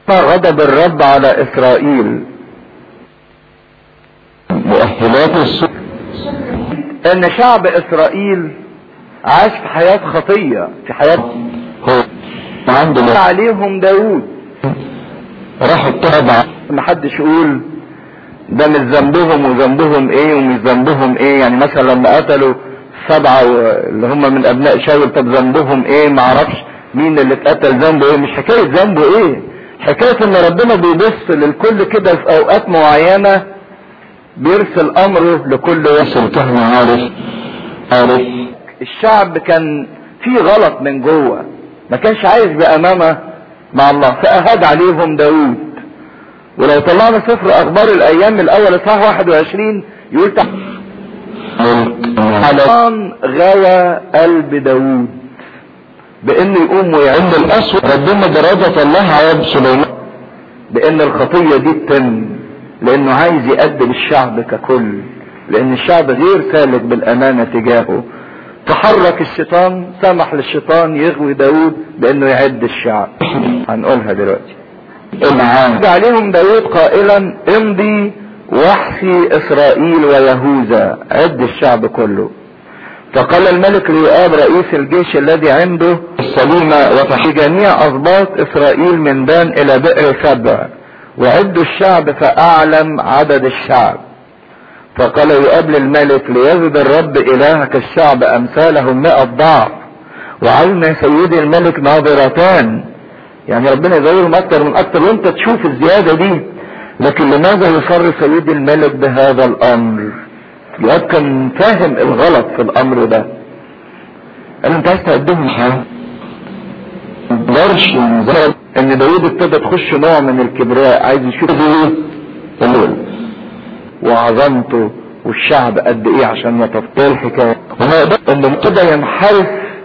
غضب الرب على اسرائيل. مؤهلات السوء ان شعب اسرائيل عاش في حياة خطية، في حياة هو عنده عليهم داود. راحوا التابع. محدش يقول ده مش ذنبهم وذنبهم ايه ومش ذنبهم ايه. يعني مثلا لما قتلوا 7 اللي هم من ابناء شاول، طب ذنبهم ايه؟ معرفش مين اللي اتقتل ذنبه ايه. مش حكاية ذنبه ايه، حكاية ان ربنا بيبص للكل كده في اوقات معينة، بيرسل امره لكل واحد. كهنة عارف الشعب كان فيه غلط من جوه، ما كانش عايش بامانة مع الله، فاهاد عليهم داود. ولو طلعنا سفر اخبار الايام الاول اصحاح 21 يقول على غوى قلب داود بانه يقوم ويعند الاسود. ربنا درجة الله على سليمان بان الخطية دي تتم، لانه عايز يأدب الشعب ككل، لان الشعب غير سالك بالامانة تجاهه. تحرك الشيطان، سمح للشيطان يغوي داود بانه يعد الشعب. هنقولها دلوقتي. عليهم داود قائلا امضي واحصي اسرائيل ويهوذا، عد الشعب كله. فقال الملك ليؤاب رئيس الجيش الذي عنده السليمة وفي جميع اسباط اسرائيل من دان الى بئر سبع، وعدوا الشعب فاعلم عدد الشعب. فقال يؤاب للملك ليزد الرب الهك الشعب امثالهم 100 ضعف، وعين سيدي الملك ناظرتان. يعني ربنا يزودهم اكتر من اكتر وانت تشوف الزيادة دي. لكن لماذا يصر سيدي الملك بهذا الامر؟ يؤاب كان فاهم الغلط في الامر ده. قال انت عايز تقدمهم حاجة مقدرش ان داود ابتدى تخش نوع من الكبراء، عايز يشوف ايه وعظمته والشعب قد ايه عشان يتفضل الحكاية. وما يقدر انه ابتدى ينحرف،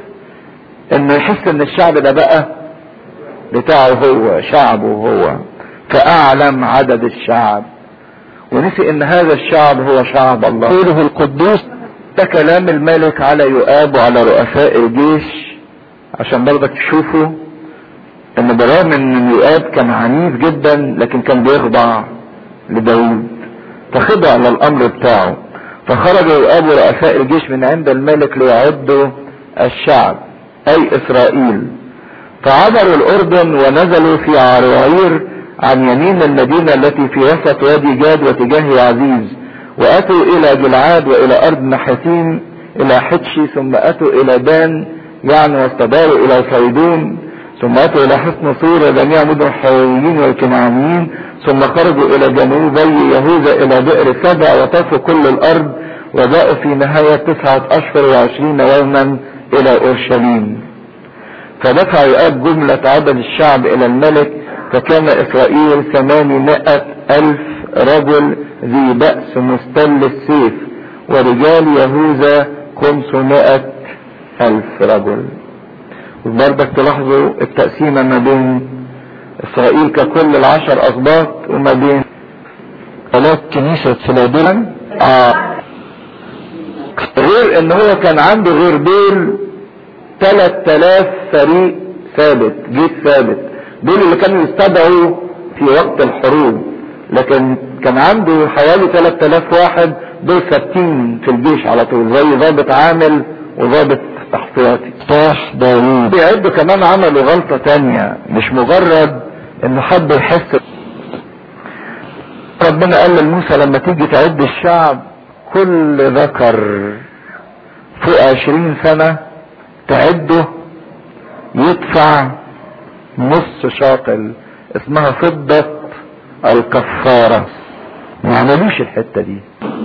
انه يحس ان الشعب ده بقى بتاعه هو، شعبه هو، فاعلم عدد الشعب، ونسي ان هذا الشعب هو شعب الله غيره القدوس. ده كلام الملك على يؤاب وعلى رؤساء الجيش، عشان برضك تشوفوا ان برغم ان يؤاب كان عنيف جدا لكن كان بيخضع لداود، فخضع للامر بتاعه. فخرج يؤاب ورؤساء الجيش من عند الملك ليعدوا الشعب اي اسرائيل، فعبروا الاردن ونزلوا في عروعير عن يمين المدينة التي في وسط وادي جاد وتجاه عزيز، واتوا الى جلعاد والى ارض نحتين الى حتشي، ثم اتوا الى دان يعني واستداروا الى صيدون، ثم اتوا الى حصن صور جميع مدن الحويين والكنعانيين، ثم خرجوا الى جنوبي يهوذا الى بئر سبع وطافوا كل الارض، وجاءوا في نهاية 9 أشهر و20 يوما الى اورشليم. فدفع يؤاب جملة عدد الشعب الى الملك، فكان اسرائيل 800,000 رجل ذي بأس مستل السيف، ورجال يهوذا 500,000 رجل. وبرضك تلاحظوا التقسيمة ما بين اسرائيل ككل 10 اسباط وما بين 3 كنيسة فيلادلفيا. غير ان هو كان عنده غير دول 3000 فريق ثابت، جيش ثابت، دول اللي كانوا يستدعوا في وقت الحروب. لكن كان عنده حوالي 3000 واحد دول ثابتين في الجيش على طول، زي ضابط عامل وضابط احتياطي. طاح داوود بيعدوا كمان عملوا غلطة تانية، مش مجرد انه حد يحس. ربنا قال لموسى لما تيجي تعد الشعب كل ذكر فوق 20 سنة تعده يدفع نص شاطل اسمها فضة الكفارة. ما عملوش الحتة دي،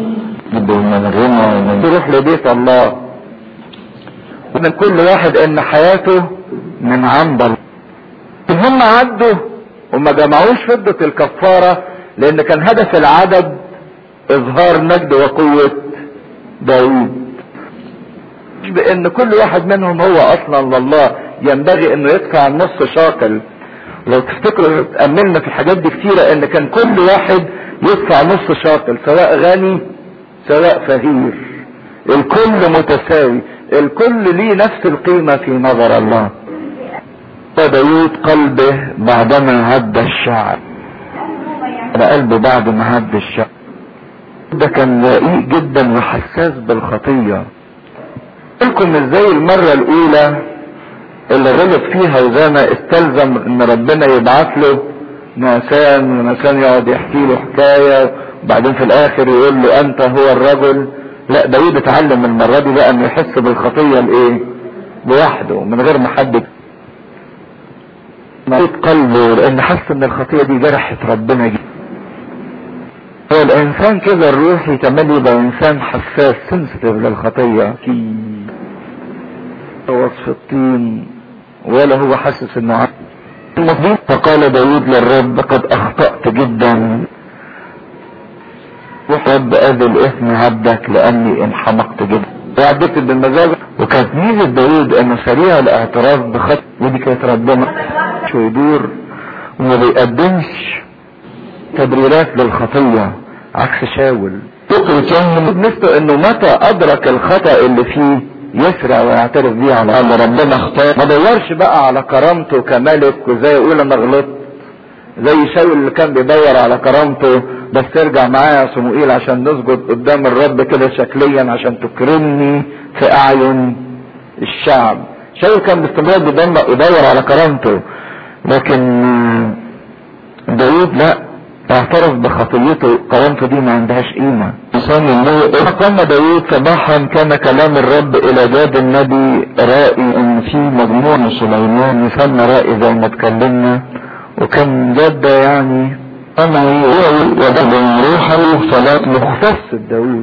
تروح لبيت الله ومن كل واحد ان حياته من عند الله. هم عدوا وما جمعوش فضة الكفارة، لان كان هدف العدد اظهار مجد وقوة داود، مش بان كل واحد منهم هو اصلا لله ينبغي انه يدفع نص شاكل. لو تفتكروا تأملنا في الحاجات دي كتيرة ان كان كل واحد يدفع نص شاكل، سواء غني سواء فقير، الكل متساوي، الكل ليه نفس القيمة في نظر الله. داود قلبه بعدما هد الشعب، على قلبه بعد ما هد الشعب. ده كان رقيق جدا وحساس بالخطية. لكم ازاي المرة الاولى اللي غلط فيها وزي ما استلزم ان ربنا يبعث له ناسان، وناسان يقعد يحكي له حكاية وبعدين في الاخر يقول له انت هو الرجل. لا، داود اتعلم المرة دي بقى انه يحس بالخطية الايه لوحده من غير ما حد مريض قلبه، لان حس ان الخطية دي جرحت ربنا جدا. هو الانسان كده الروحي تملي يبقى انسان حساس سنسيتيف للخطية، في وصف الطين ولا هو حاسس انه المظلوم. فقال داود للرب قد اخطأت جدا، رب اذي الاثم عبدك لاني انحمقت جدا. وعدت بالمزاج. وكانت ميزة داود انه سريع الاعتراف بخطأ، ودي كانت ربنا شو يدور وما بيقدمش تبريرات للخطية عكس شاول. بالنسبة انه متى ادرك الخطأ اللي فيه يسرع ويعترف بيه على الله. ربنا اختار، ما دورش بقى على كرامته كملك وزي يقول انا غلطت، زي شاول اللي كان بيدور على كرامته بس ارجع معايا يا صموئيل عشان نسجد قدام الرب كده شكليا عشان تكرمني في اعين الشعب. شاول كان باستمرار بيدور على كرامته، لكن داود لا، اعترف بخطيته، كرامته دي ما عندهاش قيمة. قام داود صباحا كان كلام الرب الى جاد النبي رائي، ان في مجموع من سليمان يسمى رائي زي ما اتكلمنا، وكان جاد ده يعني انا وجد روحه فلا مختص داود.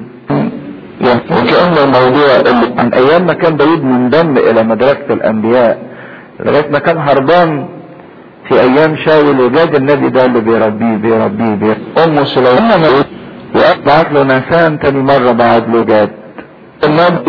وكأن الموضوع عن ايام ما كان داود منضم الى مدرسة الانبياء لغاية ما كان هربان في ايام شاول، وجاد النبي ده اللي بيربيه ام سليمان وبعت له ناسان تاني مرة بعت له جاد النبي.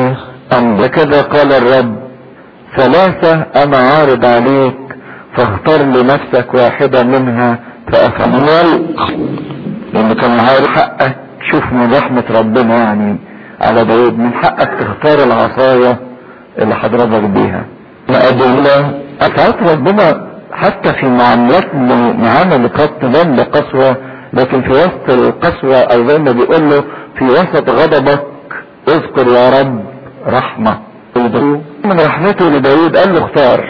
كده قال الرب ثلاثة انا عارض عليك فاختار لنفسك واحدة منها فافعل، لان كان عارف حقك. شوف من رحمة ربنا يعني على داود، من حقك تختار العصاية اللي هضربك بيها. ما ادونا ساعات ربنا حتى في معانا لقد تبان بقسوة، لكن في وسط القسوة او زي ما بيقول له في وسط غضبك اذكر يا رب رحمة. من رحمته لداود قال له اختار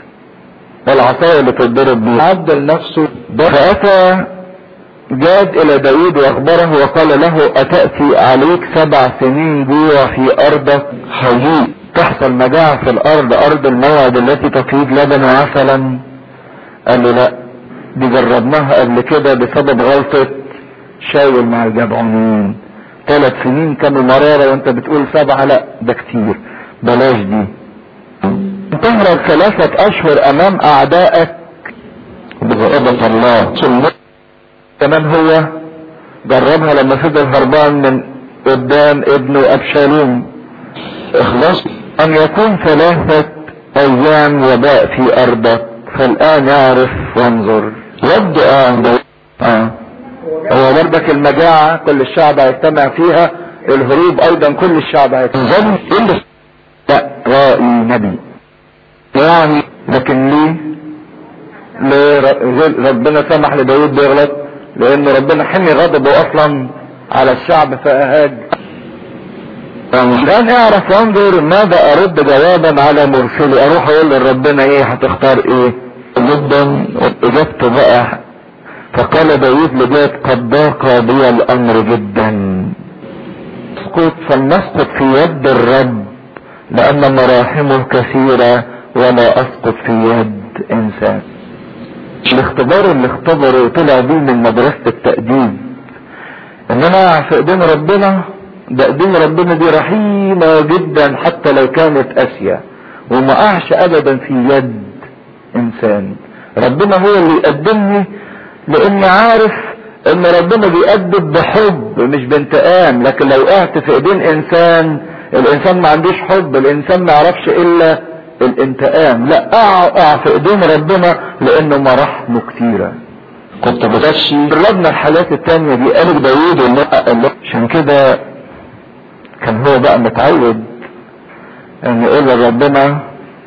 العصاية اللي تضرب بيها. عدل نفسه. فأتى جاد الى داود واخبره وقال له اتأتي عليك 7 سنين جوع في ارضك حقيقي، تحصل مجاعة في الارض، ارض الموعد التي تفيض لبن وعسلا. قال له لا، دي جربناها قبل كده بسبب غلطة شاول مع الجبعونيين، 3 سنين كانوا مرارة وانت بتقول 7، لا ده كتير، بلاش دي. تهرب 3 اشهر امام اعدائك بغضب الله. كمان هو جربها لما فضل هربان من قدام ابنه ابشالوم. اخلاص ان يكون 3 ايام وباء في ارضك، فالان يعرف وانظر. رد هو بردك المجاعة كل الشعب هيجتمع فيها، الهروب ايضا كل الشعب هيجتمع. لا، رأي نبي يعني، لكن ليه ربنا سمح لداود بيغلط؟ لان ربنا حمي غضبه اصلا على الشعب فاهاج. الان اعرف وانظر ماذا ارد جوابا على مرسلي. اروح اقول لربنا ايه هتختار ايه جدا. اجابته بقى فقال داود لجاد قد ضاق بي الامر جدا، فلنسقط في يد الرب لان مراحمه كثيرة ولا اسقط في يد انسان. الاختبار اللي اختبره وطلع بيه من مدرسة التأديب ان انا في ايدين ربنا، ده ايدين ربنا دي رحيمة جدا حتى لو كانت قاسية، وما اقعش ابدا في يد انسان. ربنا هو اللي يقدمني، لاني عارف ان ربنا بيأدب بحب مش بانتقام. لكن لو وقعت في ايدين انسان، الانسان ما عندوش حب، الانسان ما يعرفش الا الانتقام. لا، اقع في ايدين ربنا لانه مراحمه كتيرة. كنت بتشي جربنا الحالات التانية دي. قالوا داوود عشان كده كان هو بقى متعود ان يقول لربنا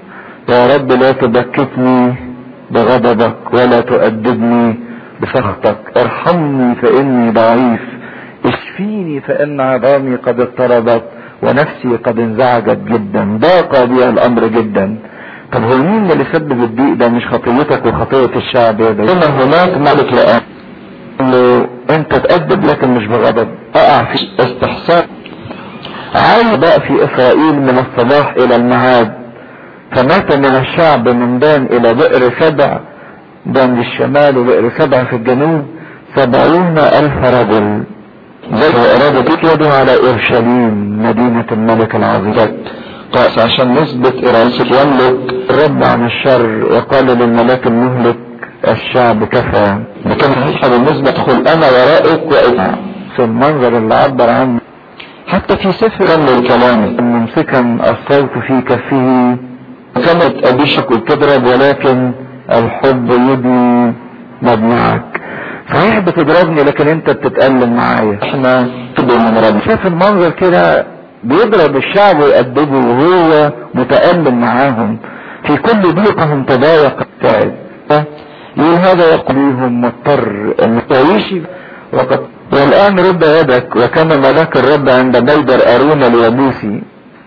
يا رب لا تبكتني بغضبك ولا تؤدبني بسخطك، ارحمني فاني ضعيف، اشفيني فان عظامي قد اضطربت ونفسي قد انزعجت جدا، ضاق بي الامر جدا. طب هو مين اللي سبب الضيق ده؟ مش خطيتك وخطية الشعب ده. هنا هناك ملك لآن انه انت تأدب لكن مش بغضب، اقع في استحسان. عايز بقى في اسرائيل من الصباح الى المعاد، فمات من الشعب من دان الى بئر سبع، دان للشمال وبئر سبع في الجنوب 70,000 رجل. زي ارادة يده على اورشليم مدينة الملك العظيم، قاس عشان نثبت ارادة يملك الرب عن الشر، وقال للملاك المهلك الشعب كفى. لكن صحيحة بالنسبة ادخل انا ورائك وإذا في المنظر اللي عبر عنه حتى في سفر من كلامه، ممسكا الصوت في كفه كانت ابيشك وبتضرب ولكن الحب يبني مجمعك. صحيح بتضربني لكن انت بتتألم معايا. احنا تبقى من رب. شايف المنظر كده بيضرب الشعب ويأدبه وهو متألم معاهم، في كل ضيقهم تضايق تعب. يقول هذا يقضيهم مضطر ان تعيشي وقد والان رد يدك. وكان ملاك الرب عند بيدر ارون اليابوسي.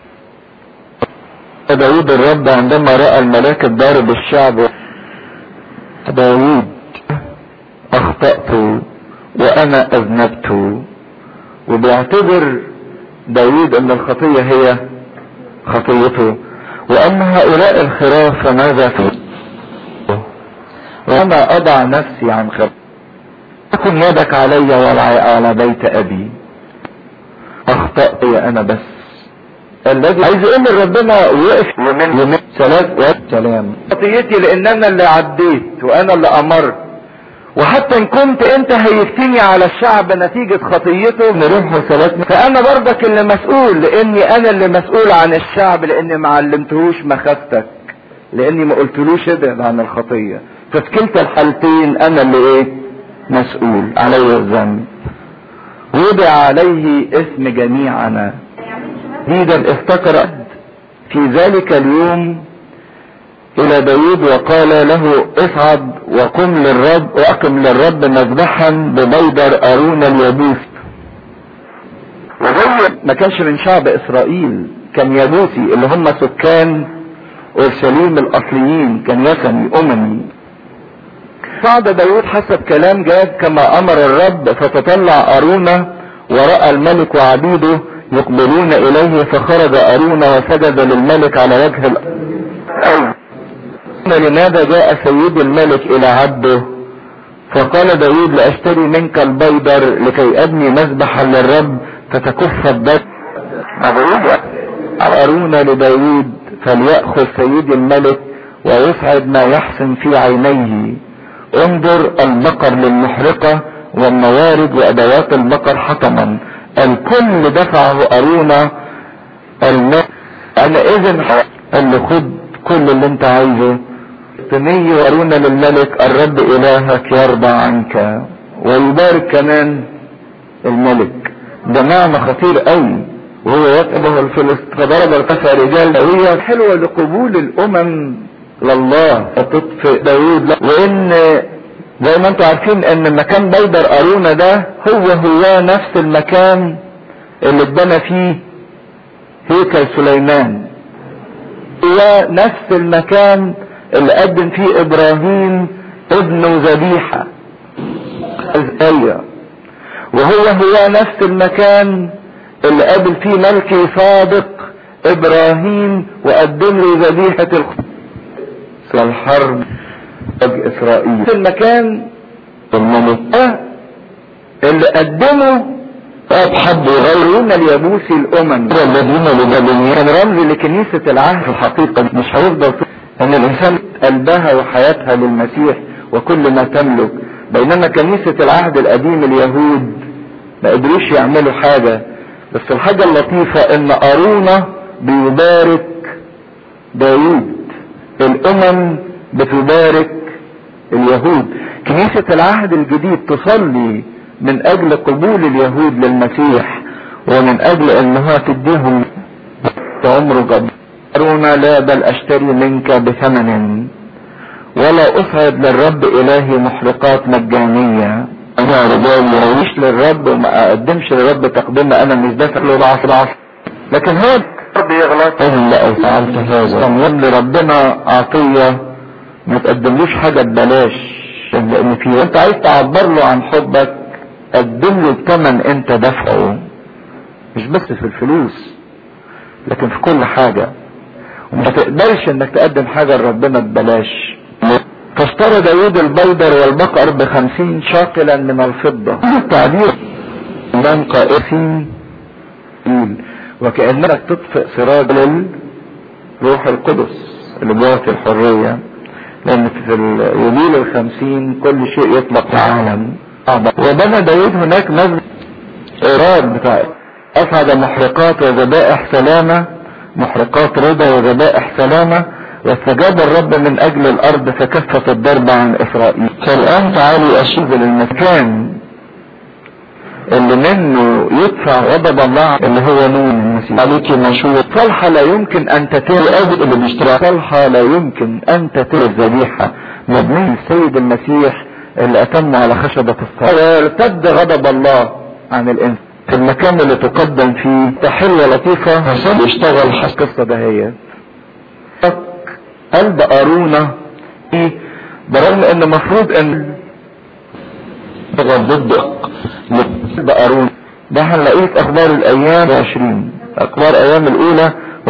داود الرب عندما رأى الملاك الضارب الشعب، داود اخطأت وانا اذنبت. وبيعتبر داود ان الخطية هي خطيته، واما هؤلاء الخراف فماذا فعل؟ وانا اضع نفسي عن خراف، تكن يدك علي وعلى بيت ابي. اخطأت يا انا بس. الذي عايز يقول لربنا وقف ومن سلام خطيتي، لان انا اللي عديت وانا اللي امرت، وحتى ان كنت انت هيفتني على الشعب نتيجة خطيته نروح وسلاتنا، فانا برضك اللي مسؤول، لاني انا اللي مسؤول عن الشعب، لاني ما علمتهوش مخافتك، لاني ما قلتلوش ابعد عن الخطية. ففي كلتا الحالتين انا اللي ايه مسؤول، علي الذنب، وضع عليه اسم جميعنا. ديدا افتكر في ذلك اليوم الى داود وقال له اصعد وقم للرب واقم للرب مذبحا ببيدر ارون اليابوسي. وهو ما كانش من شعب اسرائيل، كان يابوسي اللي هم سكان اورشليم الاصليين، كان يثني اممي. صعد داود حسب كلام جاد كما امر الرب، فتطلع ارون ورأى الملك وعبيده يقبلون اليه، فخرج ارون وسجد للملك على وجه الارض. لماذا جاء سيد الملك الى عبده؟ فقال داود لاشتري منك البيدر لكي ابني مذبحا للرب فتكف الدم. ارون لداود فليأخذ سيد الملك ويصعد ما يحسن في عينيه. انظر البقر للمحرقة والموارد وادوات البقر حطما. الكل دفعه ارون الماء. انا اذن اللي خد كل اللي انت عايزه. ثني وارون للملك الرب الهك يرضى عنك ويبارك كمان الملك. ده معنى خطير قوي، وهو يتبه الفلسطين فضرب ارتفع رجال قوية حلوة لقبول الامم لله فتطفئ داود. وان زي ما انتم عارفين ان مكان بيدر ارون ده هو نفس المكان اللي اتبنى فيه هيكل سليمان، هو نفس المكان اللي قدم فيه ابراهيم ابنه ذبيحة، وهو نفس المكان اللي قابل فيه ملكي صادق ابراهيم وقدم له ذبيحة الحرب اسرائيل. في المكان اللي قدمه حب يغيرون اليابوسي الامم الذين لبابليون، كان رمز لكنيسة العهد. الحقيقة مش هيفضل ان الانسان قلبها وحياتها للمسيح وكل ما تملك، بينما كنيسة العهد القديم اليهود ما قدروش يعملوا حاجة. بس الحاجة اللطيفة ان ارون بيبارك داود، الامم بتبارك اليهود. كنيسة العهد الجديد تصلي من اجل قبول اليهود للمسيح ومن اجل انها تديهم عمره جبار أرون لا بل أشتري منك بثمن ولا أصعد للرب إلهي محرقات مجانية. أنا رجال مش للرب وما أقدمش للرب تقديم أنا مش دافع له ضعف، لكن هو بيغلط. لا فعلت هذا تمام لربنا عطية ما تقدملوش حاجة ببلاش، لأن في وانت عايز تعبر له عن حبك قدم له بثمن انت دفعه، مش بس في الفلوس لكن في كل حاجة. وما تقبلش انك تقدم حاجة لربنا ببلاش. فاشترى داود البيضر والبقر ب50 شاقلا من الفضة. التعبير من قائسين وكأنك تطفئ سراج للروح القدس اللي جوه في الحرية، لأن في اليوبيل 50 كل شيء يطلق في العالم. وبنى داود هناك مذبح إيراد بتاع أصعد محرقات وذبائح سلامة، محرقات رضا وذبائح سلامة، واستجاب الرب من أجل الأرض فكفت الضرب عن إسرائيل. فالآن تعالوا أشوف المكان اللي منه يدفع غضب الله اللي هو نون المسيح. عليك مشهور صلحة لا يمكن أن تتم اللي بيشتري صلحة لا يمكن أن تتم الذبيحة مبني السيد المسيح اللي أتم على خشبة الصليب. ويرتد غضب الله عن الإنسان في المكان اللي تقدم فيه. تحلة لطيفة عشان يشتغل القصة دهية. قلب أرونا برغم ان مفروض ان ضد قلب أرونا ده هنلاقيه في اخبار الايام 20 اخبار ايام الاولى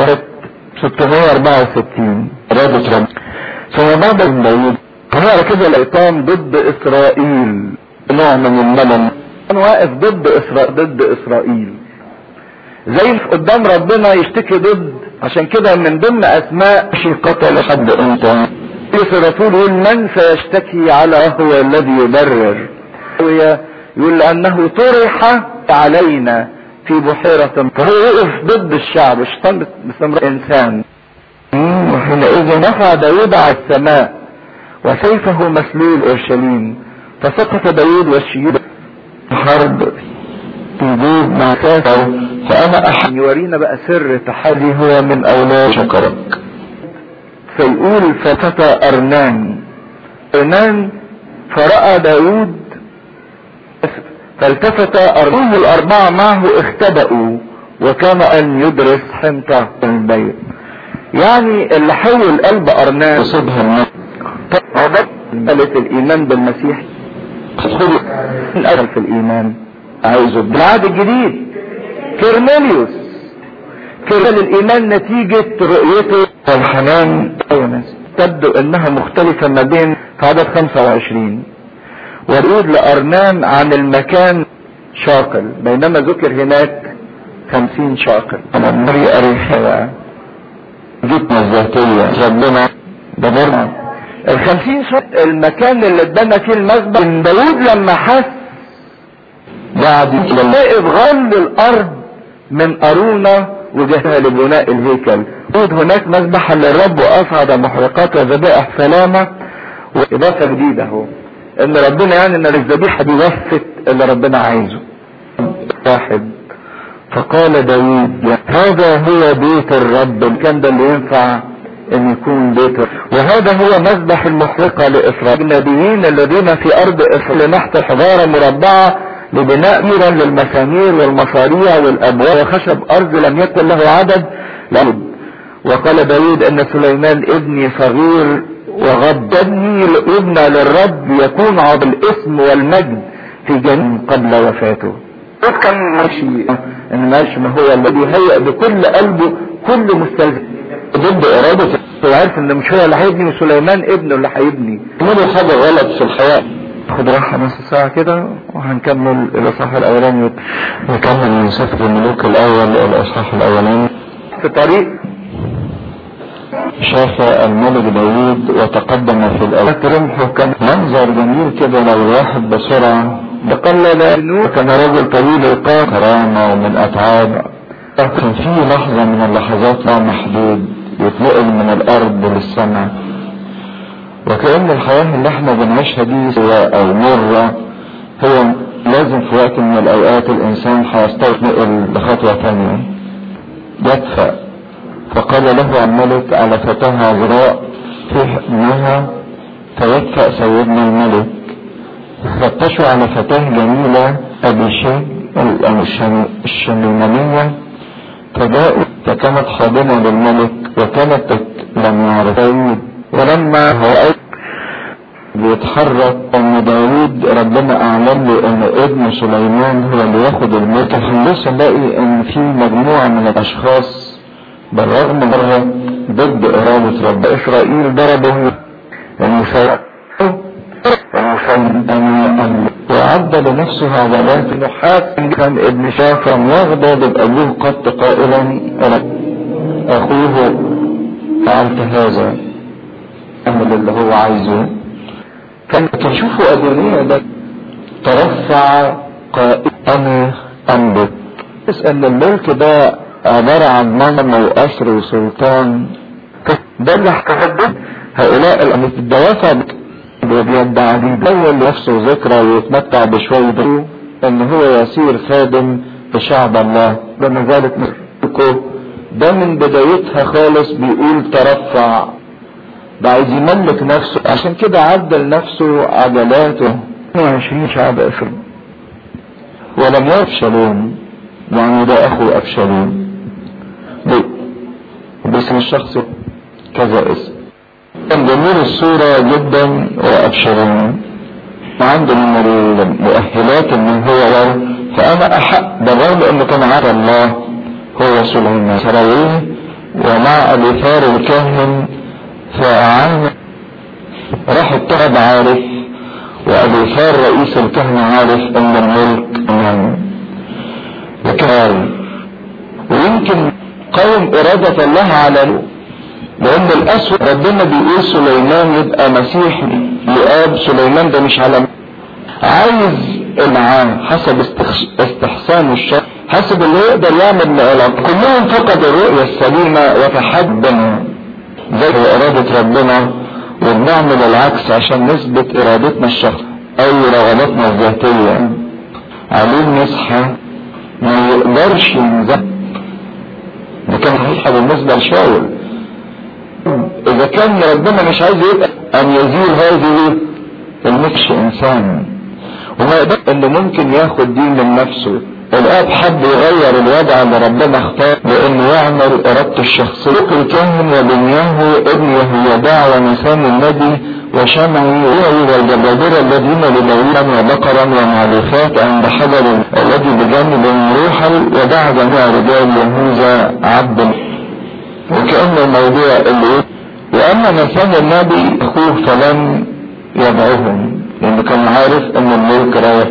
664 رابط رب. ثم بعد داود هنقرا كده الايتام ضد اسرائيل، نوع من الملل كان واقف ضد اسرائيل زي قدام ربنا يشتكي ضد. عشان كده من ضمن اسماء شي قتل حد انت الرسول يقول من سيشتكي على هو الذي يبرر، يقول لانه طرح علينا في بحيرة. فهو يقف ضد الشعب الشيطان باستمرار انسان. وحينئذ نفع داود على السماء وسيفه مسلول اورشليم فسقط داود والشيوخ حرب تجيب مع كافر. فانا احد يورينا بقى سر تحدي هو من اولاد شكرك. فيقول فتى ارنان فرأى داود فالتفت ارنان الاربعة معه اختبأوا وكان ان يدرس حمطة البيت. يعني اللي حول قلب ارنان يصيبها قالت الايمان بالمسيح تدخل الأول في الايمان عايزه بالعهد الجديد. كيرنيليوس الايمان نتيجة رؤيته والحنان تبدو انها مختلفة ما بين في عدد 25 ويقول لأرنان عن المكان شاقل بينما ذكر هناك 50 شاقل. انا مري اريحة جتنا الذاتية ربنا ده برنا 50 شاقل المكان اللي اتبنى فيه المذبح. داود لما حس بعد واقف غل الارض من ارونا وجهها لبناء الهيكل. هناك مذبحا للرب واصعد محرقات وذبائح سلامة واضافة جديدة اهو ان ربنا يعني ان الذبيحة دي وفت اللي ربنا عايزه. واحد فقال داود هذا هو بيت الرب. كان ده اللي ينفع ان يكون بيت الرب. وهذا هو مذبح المحرقة لاسرائيل النبيين الذين في ارض اسرائيل نحت حجارة مربعة لبناء ميرا للمسامير والمصاريع والابواب وخشب ارض لم يكن له عدد لابد. وقال داود ان سليمان ابني صغير وغضبني لابنى للرب يكون عض الاسم والمجد في جنة قبل وفاته. كان ماشي ان ماشي ما هو الذي هيأ بكل قلبه كل مستلزم ضد ارادته. هو عارف ان مش هو اللي هيبني سليمان ابنه اللي هيبني. عملوا حاجة غلط في الحياة. خد راحة نص ساعة كده وهنكمل الاصحاح الاولاني نكمل من سفر الملوك الاول الاصحاح الاولاني. في طريق شاف الملك داود وتقدم في الاول رمحه كان منظر جميل كده لو الواحد بسرعة بقلل كان رجل طويل القامة كرامة ومن اتعاب. كان في لحظة من اللحظات لا محدود يتنقل من الارض للسماء وكأن الحياة اللي احنا بنعيشها دي سواء او مرة هو لازم في وقت من الاوقات الانسان هيستنقل لخطوة ثانية يدفع فقال له الملك على فتاة عذراء في ابنها فيكفأ سيدنا الملك. فتشوا على فتاة جميلة أبيشاج الشميمانية فجاءوا فكانت خادمة للملك وكانت لم يعرفها. ولما هو بيتحرك ان داود ربنا اعلن له ان ابن سليمان هو اللي ياخد الملك، هنبص نلاقي ان في مجموعة من الاشخاص بالرغم مرة ضد ارادة رب اسرائيل ضربوا المسيح وعد لنفسه عضلات نحات. كان ابن شافم يغضب ابوه قط قائلا اخوه فعلت هذا اعمل اللي هو عايزه. كان تشوفوا أدونية ده ترفع قائما أنبت. ان الملك ده عبارة عن نظم وأسر وسلطان، ده اللي هتحدد هؤلاء الدوافع بيدعي بيدون نفسه ذكرى ويتمتع بشوية ان هو يصير خادم في شعب الله. لما ذلك ملكه ده من بدايتها خالص بيقول ترفع، عايز يملك نفسه، عشان كده عدل نفسه عجلاته 22 شعب افريقيا. ولم يفشلون يعني ده اخو ابشالون باسم الشخص كذا اسم. كان جميل الصورة جدا وابشالون وعنده من المؤهلات ان هو ورد. فانا احق بالرغم انه كان عارف الله هو سليمان سراويه ومع اليثار الكاهن فأعان راح الطرب عارف وأبيثار رئيس الكهنة عارف ان الملك امام. لكن ويمكن قوم ارادة الله على لان الاسود ربنا بيقول سليمان يبقى مسيح لآب سليمان ده مش على عايز معاه حسب استحسان الشر حسب اللي يقدر يعمل لعلاقة. كلهم فقدوا الرؤية السليمة وتحدنا زي ارادة ربنا وبنعمل العكس عشان نثبت ارادتنا الشخص او رغباتنا الذاتية. عليم نصحى ما يقدرش ينزل. ده كان صحيح بالنسبة لشاول. اذا كان ربنا مش عايز يبقى ان يزيل هذه المكش انسان وما يقدر انه ممكن ياخد دين من نفسه. الاب حب يغير الوضع اللي ربنا اختار بانه يعمل ارادته الشخصية. الكاهن وبنياه ابن يهويداع ونسان النبي وشمعي والجبابرة الذين لداوود وبقرا ومعلوفات عند حجر الذي بجانب روحل ودعا جميع رجال يهوذا عبد. وكأن الموضوع اللي واما نسان النبي اخوه فلم يدعوهم لانه كان عارف ان الملك رايح.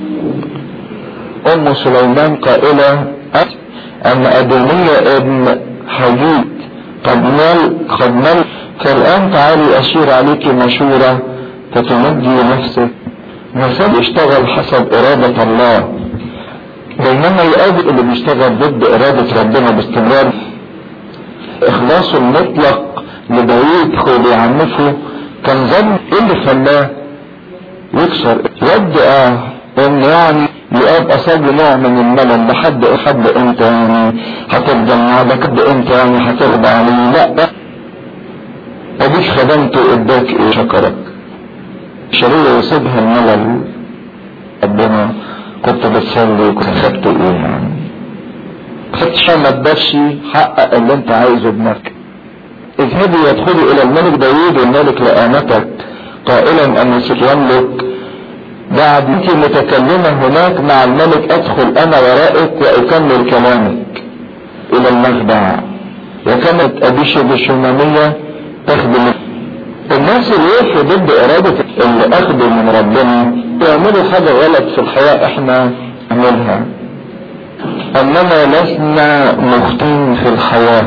ام سليمان قائلة ان ادونية ابن حجيت قد مل فالان تعالي اشير عليك مشورة فتنجي نفسك. نسان يشتغل حسب ارادة الله بينما يقابل اللي بيشتغل ضد ارادة ربنا باستمرار. اخلاصه المطلق لداوود هو بيعنفه كان ظن ايه اللي خلاه يكسر يد ان يعني يقاب اصاب نوع من الملل لحد انت يعني هتفضل معاك قد انت يعني هترضى عليه. لا اديك خدمته اداك ايه شكرك شريعة يصيبها الملل. ربنا كنت بتصلي وكنت خدت ايه يعني خدتش ما تقدرش حقق اللي انت عايزه بنفسك. اذهبي وادخلي الى الملك داوود والملك لآمتك قائلا ان سيملك بعد انت متكلمة هناك مع الملك ادخل انا ورائك واكمل كلامك الى المخدع. وكانت ابيشج الشمامية تخدم الناس اللي يقفوا ضد ارادة اللي اخدوا من ربنا يعملوا حاجة غلط في الحياة احنا نعملها. اننا لسنا مخطئين في الحياة.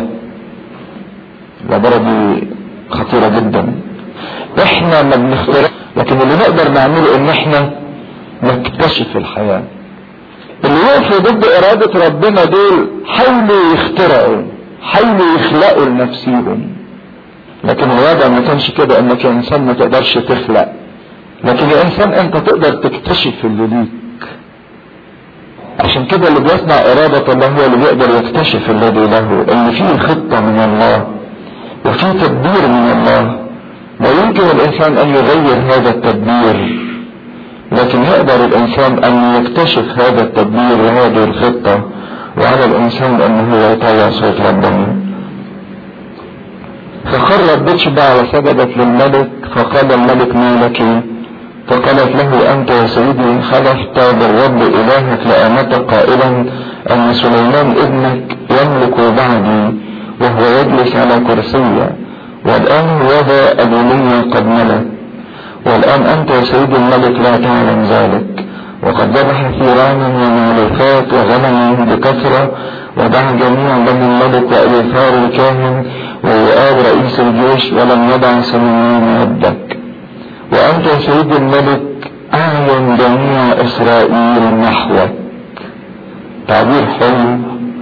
العبارة دي خطيرة جدا. احنا ما بنخترع لكن اللي نقدر نعمله ان احنا نكتشف الحياة. اللي يقفوا ضد ارادة ربنا دول حاولوا يخترعوا حاولوا يخلقوا لنفسيهم. لكن الوضع ما كانش كده انك يا انسان ما تقدرش تخلق لكن يا انسان انت تقدر تكتشف اللي ليك. عشان كده اللي بيصنع إرادة الله هو اللي بيقدر يكتشف الذي له، ان فيه خطة من الله وفيه تدبير من الله. لا يمكن الإنسان أن يغير هذا التدبير، لكن يقدر الإنسان أن يكتشف هذا التدبير وهذه الخطة، وعلى الإنسان أنه هو يطيع صوت ربنا. فخرت بتشبع وسجدت للملك، فقال الملك ما لك؟ فقالت له أنت يا سيدي حلفت بالرب إلهك لآمتك قائلا أن سليمان ابنك يملك بعدي وهو يجلس على كرسي، والآن هذا أدوني قد ملك، والآن أنت يا سيدي الملك لا تعلم ذلك، وقد ذبح ثيرانا ومعلوفات وغنم بكثرة، ودعا جميع بني الملك وأبيثار الكاهن ويؤاب رئيس الجيش، ولم يدع سليمان يدك، وأنت يا سيدي الملك أعين جميع إسرائيل نحوك. تعبير حلو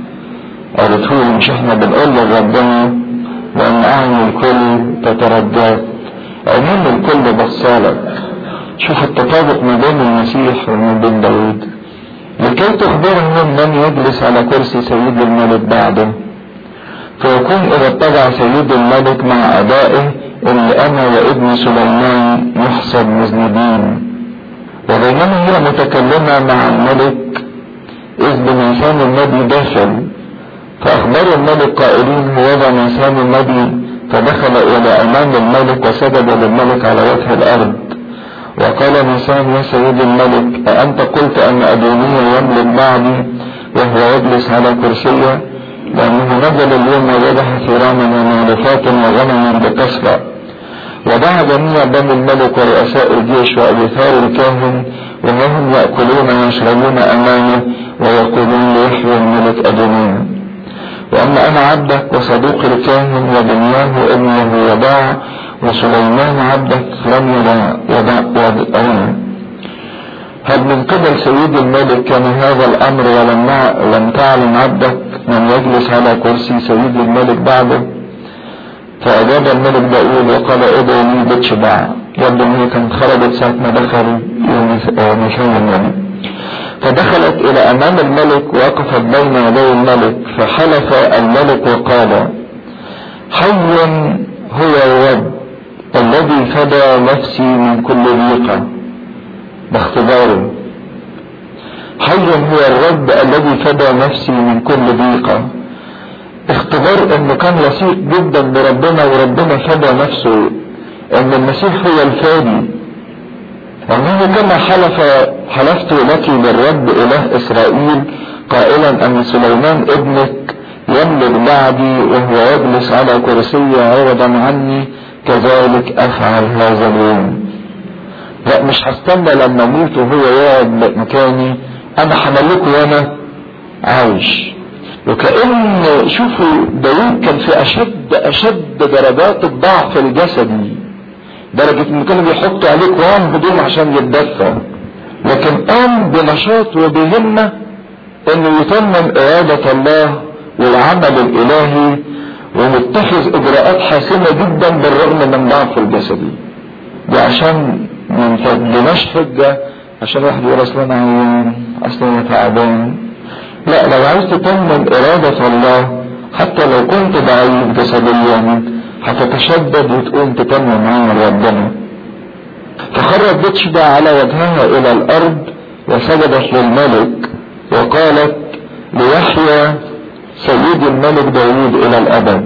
قالته مش احنا بنقول لربنا لأن أعين الكل تتردد، عيون الكل بصالك. شوف التطابق ما بين المسيح وما بين داود، لكي تخبرهم من يجلس على كرسي سيد الملك بعده، فيكون إذا اتبع سيد الملك مع أبائه اللي أنا وابن سليمان يحسب مذنبين. وبينما هي متكلمة مع الملك إذ بنيسان النبي داخل، فأخبروا الملك قائلين هوذا نيسان النبي، فدخل إلى أمام الملك وسجد للملك على وجه الأرض، وقال نيسان يا سيد الملك أأنت قلت أن أدوني يملك بعدي وهو يجلس على كرسيه؟ لأنه نزل اليوم وذبح ثيرانا ومعلوفات وغنما بكثرة، ودعا جميع بني الملك ورؤساء الجيش وأبيثار الكاهن، وهم يأكلون ويشربون أمامه ويقولون ليحيى الملك أدوني. وأما أنا عبدك وصدوق الكاهن وبنياه ابن يهويداع وسليمان عبدك لم يدع. هل من قبل سيد الملك كان هذا الأمر ولم تعلم عبدك من يجلس على كرسي سيد الملك بعده؟ فأجاب الملك داود وقال ادعوا لي بتشبع. يبدو أنه كانت خرجت ساعة ما دخل نيسان الملك، فدخلت إلى أمام الملك ووقفت بين يدي الملك، فحلف الملك وقال حي هو الرب الذي فدى نفسي من كل ضيقة. باختباره حي هو الرب الذي فدى نفسي من كل ضيقة. اختبار انه كان لصيق جدا بربنا وربنا فدى نفسه، ان المسيح هو الفادي. وانه كما حلفت لك بالرب اله اسرائيل قائلا ان سليمان ابنك يملك بعدي وهو يجلس على كرسي عوضا عني، كذلك افعل هذا اليوم. لا مش هستنى لما اموت وهو يقعد مكاني، انا هملكه وانا عايش. وكأن شوفوا داود كان في اشد درجات الضعف الجسدي، درجة انه كانوا بيحطوا عليه قوام هدوم عشان يتدفى، لكن قام بنشاط وبهمة انه يتمم ارادة الله والعمل الالهي، ومتخذ اجراءات حاسمة جدا بالرغم من ضعفه الجسدي. دي عشان ما نفضلناش حجة عشان واحد يقول اصل انا عيان اصل انا تعبان. لا، لو عايز تتمم ارادة الله حتى لو كنت ضعيف جسديا هتتشدد وتقوم تتمم عمل ربنا. فخرت بتشبع على وجهها الى الارض وسجدت للملك وقالت ليحيى سيد الملك داود الى الابد،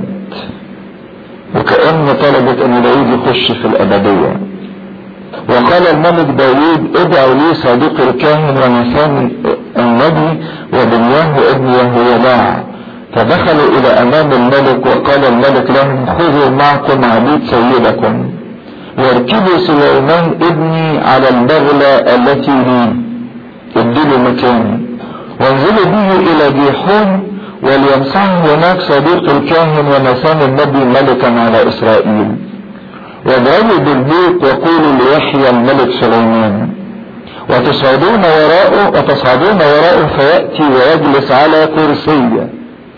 وكأن طلبت ان داود يخش في الابدية. وقال الملك داود ادعوا لي صديق الكاهن ونيسان النبي وبنياه ابن يهويداع، فدخلوا الى امام الملك. وقال الملك لهم خذوا معكم عبيد سيدكم واركبوا سليمان ابني على البغلة التي لي، ادلوا مكاني، وانزلوا به الى جيحون وليمسحه هناك صديق الكاهن ونيسان النبي ملكا على اسرائيل، واضربوا بالبيت وقولوا ليحيى الملك سليمان، وتصعدون وراءه فيأتي ويجلس على كرسيه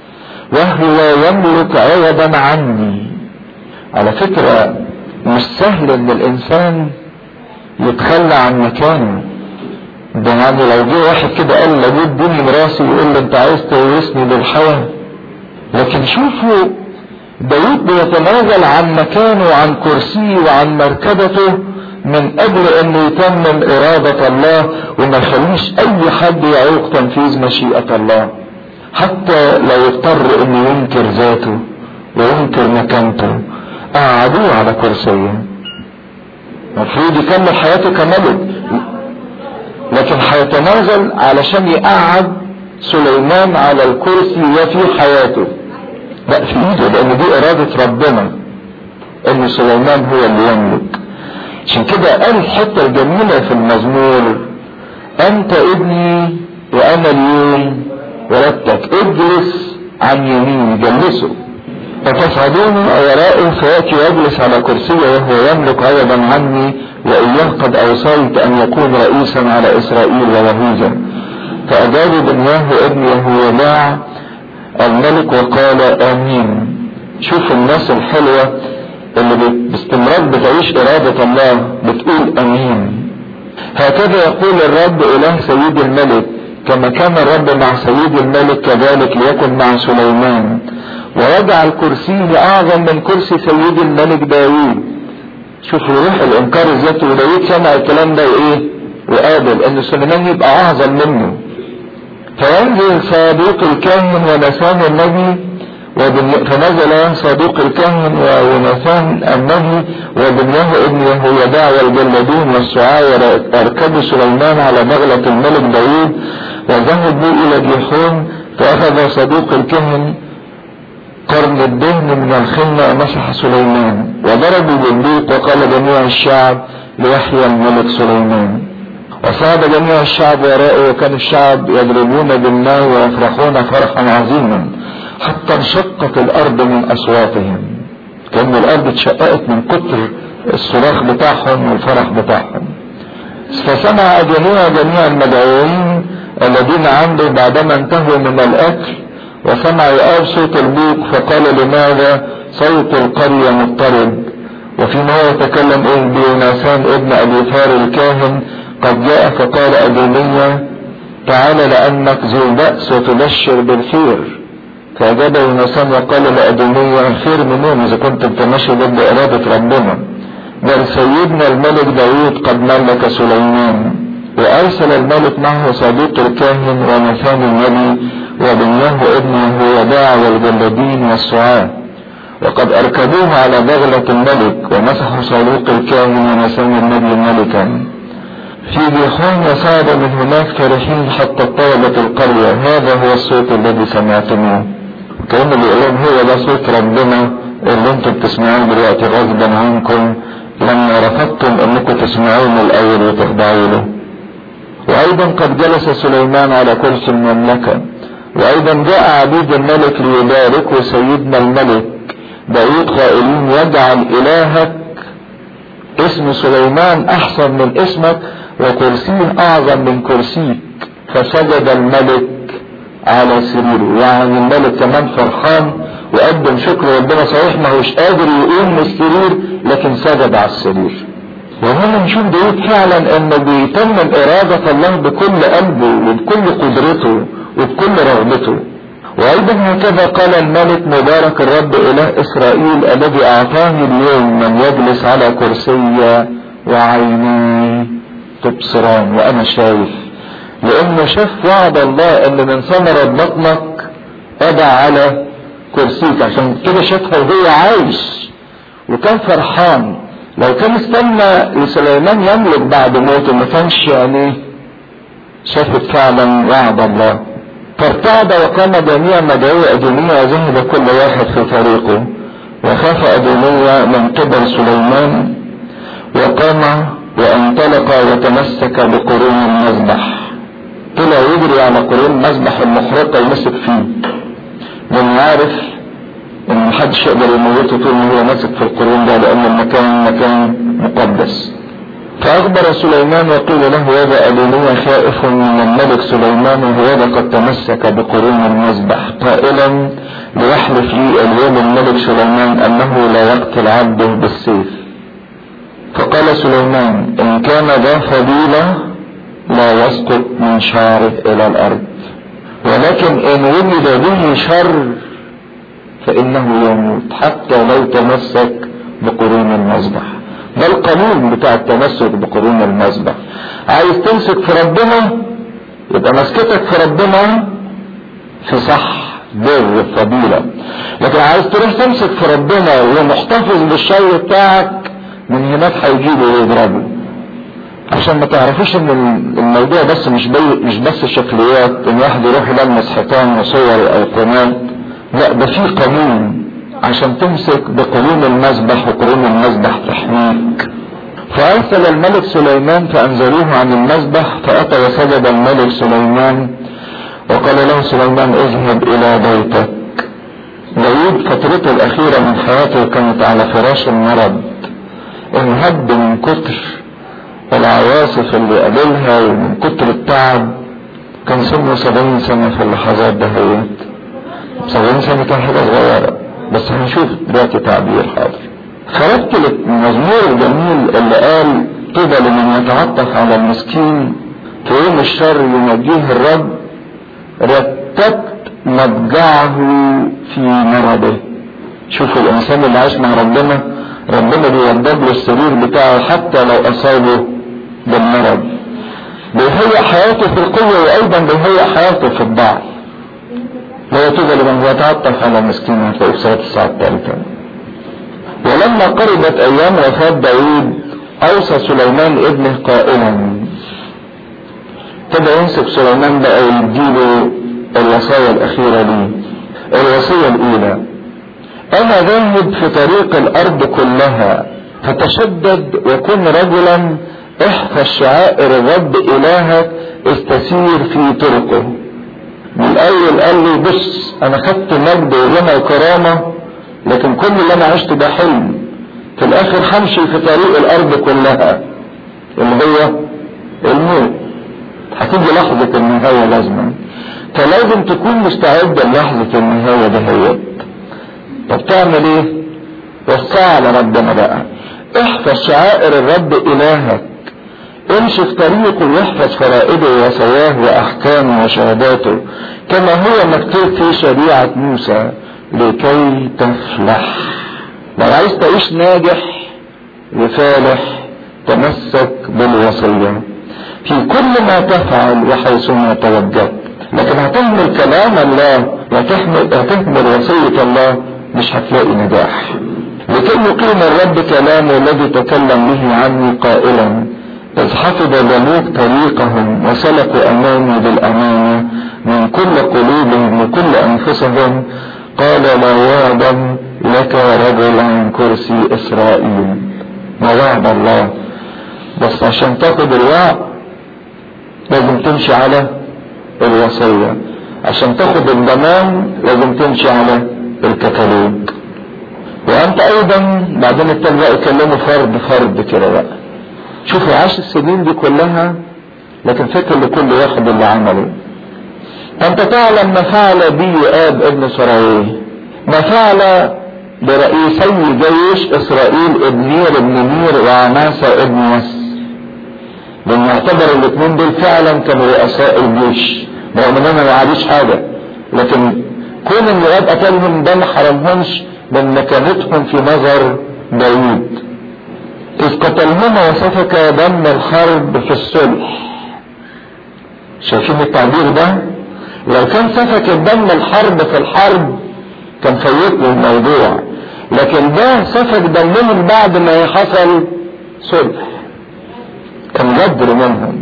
وهو يملك عوضا عني. على فكرة مش سهل ان الانسان يتخلى عن مكانه، ده يعني لو جه واحد كده قال له اديني مراسي يقول له انت عايز تورثني للحياة. لكن شوفوا داود بيتنازل عن مكانه وعن كرسيه وعن مركبته من اجل انه يتمم ارادة الله وما يخليش اي حد يعوق تنفيذ مشيئة الله، حتى لو اضطر انه ينكر ذاته وينكر مكانته. قعدوه على كرسيه، المفروض يكمل حياته كملك، لكن هيتنازل علشان يقعد سليمان على الكرسي وفي حياته. لا في ايده، لان دي ارادة ربنا ان سليمان هو اللي يملك. عشان كده قال الحتة الجميلة في المزمور: انت ابني وانا اليوم ولدتك، اجلس عن يميني، جلسه فتصعدون ورائه فياتي ويجلس على كرسيه وهو يملك عوضا عني، واياه قد اوصيت ان يكون رئيسا على اسرائيل ويهوذا. فاجاب بنياه ابن يهوذا الملك وقال امين. شوف الناس الحلوة اللي باستمرار بتعيش ارادة الله بتقول امين. هكذا يقول الرب اله سيد الملك: كما كان الرب مع سيد الملك كذلك ليكن مع سليمان، ويجعل كرسيه اعظم من كرسي سيد الملك داوود. شوفوا روح الانكار الذاتي، وداوود سمع الكلام ده وايه وقابل ان سليمان يبقى اعظم منه. فينزل صادوق الكاهن ونسان النبي فنزل صادوق الكاهن ونسان النبي وبنياه ابن يهويداع والجلادون والسعاة واركبوا سليمان على بغلة الملك داوود وذهبوا الى جيحون. فاخذ صادوق الكاهن قرن الدهن من الخنة ومسح سليمان وضربوا بالبيت وقال جميع الشعب ليحيى الملك سليمان. وصعد جميع الشعب ورائه، وكان الشعب يضربون بالنار ويفرحون فرحا عظيما حتى انشقت الارض من اصواتهم. كأن الارض اتشققت من كتر الصراخ بتاعهم والفرح بتاعهم. فسمع جميع المدعوين الذين عنده بعدما انتهوا من الاكل، وسمع يؤاب صوت البوق فقال: لماذا صوت القرية مضطرب؟ وفيما هو يتكلم بيوناثان ابن ابيثار الكاهن قد جاء فقال أدونية: تعال لأنك ذو بأس وتبشر بالخير. فأجاب يوناثان وقال لأدونية: الخير منين إذا كنت ماشي ضد إرادة ربنا؟ بل سيدنا الملك داوود قد ملك سليمان. وأرسل الملك معه صادوق الكاهن ونسان النبي وبنياه ابن يهويداع والجلادين والسعاة، وقد أركبوه على بغلة الملك ومسحوا صادوق الكاهن ونسان النبي ملكا في جيحون. وصعد من هناك فرحين حتى اضطربت القرية. هذا هو الصوت الذي سمعتموه. كأنه بيقول لهم هو ده صوت ربنا اللي انتم بتسمعوه دلوقتي غصبا عنكم لما رفضتم انكم تسمعوه من الاول وتخضعوا له. وايضا قد جلس سليمان على كرسي المملكة. وايضا جاء عبيد الملك ليباركوا سيدنا الملك داود قائلين: يجعل الهك اسم سليمان احسن من اسمك وكرسيه اعظم من كرسيك. فسجد الملك على سريره. يعني الملك كمان فرحان وقدم شكر ربنا. صحيح ما هوش قادر يقوم من السرير لكن سجد على السرير. وهنا نشوف داود فعلا انه بيتمم ارادة الله بكل قلبه وبكل قدرته وبكل رغبته. وايضا هكذا قال الملك: مبارك الرب اله اسرائيل الذي اعطاني اليوم من يجلس على كرسي وعيني تبصران. وانا شايف، لانه شاف وعد الله ان من ثمرة بطنك ابى على كرسيك، عشان كده شافها وهو عايش وكان فرحان. لو كان استنى لسليمان يملك بعد موته ما كانش يعني شافت فعلا وعد الله. فارتعد وقام جميع مدعوي أدونية وذهب كل واحد في طريقه. وخاف أدونية من قبل سليمان وقام وانطلق وتمسك بقرون المذبح. طلع يجري على قرون المذبح المحرقة ومسك فيه، لأنه عارف ان محدش يقدر يموته طول ما هو ماسك في القرون ده، لأن المكان مكان مقدس. فأخبر سليمان وقيل له: هذا أدونية خائف من الملك سليمان وهذا قد تمسك بقرون المذبح، قائلا: ليحلف لي اليوم الملك سليمان أنه لا يقتل عبده بالسيف. فقال سليمان: إن كان ذا فضيلة لا يسقط من شعره الى الارض، ولكن ان ولد به شر فانه يموت حتى لو تمسك بقرون المذبح. ده القانون بتاع التمسك بقرون المذبح. عايز تمسك في ربنا يبقى مسكتك في ربنا في صح بر فضيلة، لكن عايز تروح تمسك في ربنا ومحتفظ بالشر بتاعك من هناك هيجيبه ويضربه. عشان ما تعرفوش ان الموضوع بس مش بس شكليات، ان واحد يروح يلمس حيطان وصور وايقونات، لا ده في قانون عشان تمسك بقرون المذبح، وقرون المذبح تحميك. فارسل الملك سليمان فانزلوه عن المذبح، فاتى وسجد الملك سليمان وقال له سليمان اذهب الى بيتك. داود فترته الاخيرة من حياته كانت على فراش المرض، انهد من كتر العواصف اللي قابلها ومن كتر التعب. كان سنه 70 سنة في اللحظات دهيت. 70 سنة كان حاجة صغيرة، بس هنشوف دلوقتي تعبير حاضر. خرجت للمزمور الجميل اللي قال طوبى لمن يتعطف على المسكين في يوم الشر ينجيه الرب، رتبت مضجعه في مرضه. شوفوا الانسان اللي عايش مع ربنا بيوضب له السرير بتاعه حتى لو اصابه بالمرض، بيهيئ حياته في القوة وايضا بيهيئ حياته في الضعف. لا يطوبى لمن يتعطف على المسكين، هتلاقيه في صلاة الساعة الثالثة. ولما قربت ايام وفاة داود اوصى سليمان ابنه قائلا، ابتدى يمسك سليمان بقى يديله الوصايا الاخيرة ليه. الوصية الاولى: انا ذاهب في طريق الارض كلها فتشدد وكن رجلا، احفظ شعائر الرب الهك، استسير في طرقه. من الاول قال لي بص انا خدت مجد وغنى وكرامة، لكن كل اللي انا عشته ده حلم، في الاخر همشي في طريق الارض كلها اللي هو الموت. هتيجي لحظة النهاية لازما، فلازم تكون مستعد للحظة النهاية دهيت. طب تعمل ايه؟ وصى على ربنا بقى، احفظ شعائر الرب الهك، امشي في طريقه واحفظ فرائده ووصاياه واحكامه وشهاداته كما هو مكتوب في شريعة موسى لكي تفلح. لو عايز تعيش ناجح وفالح تمسك بالوصية في كل ما تفعل وحيثما توجهت. لكن هتهمل كلام الله وتهمل وصية الله مش هتلاقي نجاح. لكي يقيم الرب كلامه الذي تكلم به عني قائلا، إذ حفظ بنوك طريقهم وسلكوا أمامي بالأمانة من كل قلوبهم وكل أنفسهم، قال لا وعدا لك رجل عن كرسي إسرائيل. ما وعد الله، بس عشان تاخد الوعد لازم تمشي على الوصية، عشان تاخد الضمان لازم تمشي على الكتالوج. وانت ايضا بعدين التاني يكلموا فرد كده بقى. شوفوا عاش السنين دي كلها لكن فكر لكل واحد اللي عمله. انت تعلم ما فعل بي يؤاب ابن سراويه، ما فعل برئيسي جيش اسرائيل ابنير ابن نير وعماسة ابن يس، لان يعتبر الاثنين دول فعلا كانوا رؤساء الجيش رغم ان انا ما عادش حاجة، لكن كون ان يؤاب قتلهم ده ما حرمهمش من مكانتهم في نظر داوود. إذ قتلهما وسفك دم الحرب في الصلح. شايفين التعبير ده؟ لو كان سفك دم الحرب في الحرب كان فوت له الموضوع، لكن ده سفك دمهم بعد ما حصل صلح، كان غدر منهم.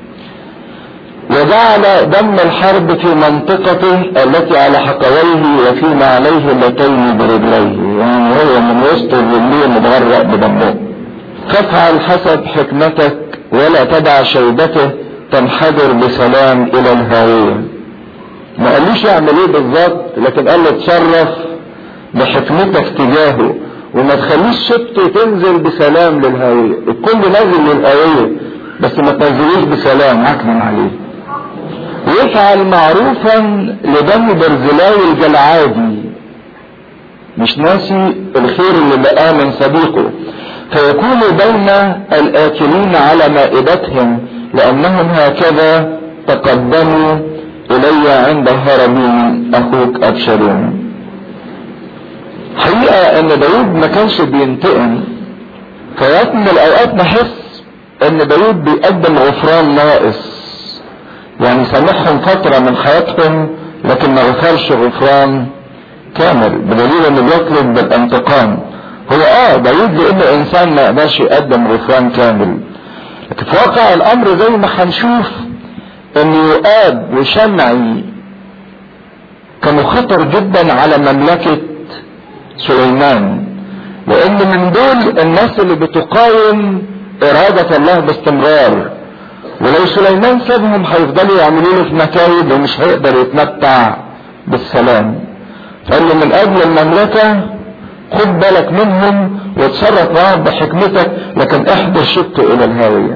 وجعل دم الحرب في منطقته التي على حقويه وفيما عليه اللتين برجليه، يعني هو من وسط الرجلين متغرق بدمه. فافعل حسب حكمتك ولا تدع شيبته تنحدر بسلام الى الهاوية. ما قالوش يعمل ايه بالظبط، لكن قال له اتصرف بحكمتك تجاهه وما تخليش شبته تنزل بسلام للهاوية. الكل نازل للهاوية بس ما تنزلوش بسلام، عكنن عليه. ويفعل معروفا لبني برزلاوي الجلعادي، مش ناسي الخير اللي بقاه من صديقه، فيكون بين الآكلين على مائدتهم لأنهم هكذا تقدموا إلي عند هربي أخوك أبشالوم. حقيقة ان داود ما كانش بينتقم، فوقت من الاوقات نحس ان داود بيقدم غفران ناقص، يعني سامحهم فترة من حياتهم لكن ما غفرش غفران كامل، بدليل انه بيطلب بالانتقام. هو داود لانه انسان ما يقدرش يقدم غفران كامل، لكن في واقع الامر زي ما هنشوف ان يؤاب وشمعي كانوا خطر جدا على مملكة سليمان، لان من دول الناس اللي بتقاوم ارادة الله باستمرار، ولو سليمان سابهم هيفضلوا يعملوا له في مكايد ومش هيقدر يتمتع بالسلام. فقال له من اجل المملكة خد بالك منهم وتصرف معاهم بحكمتك، لكن احضر شقه الى الهاوية.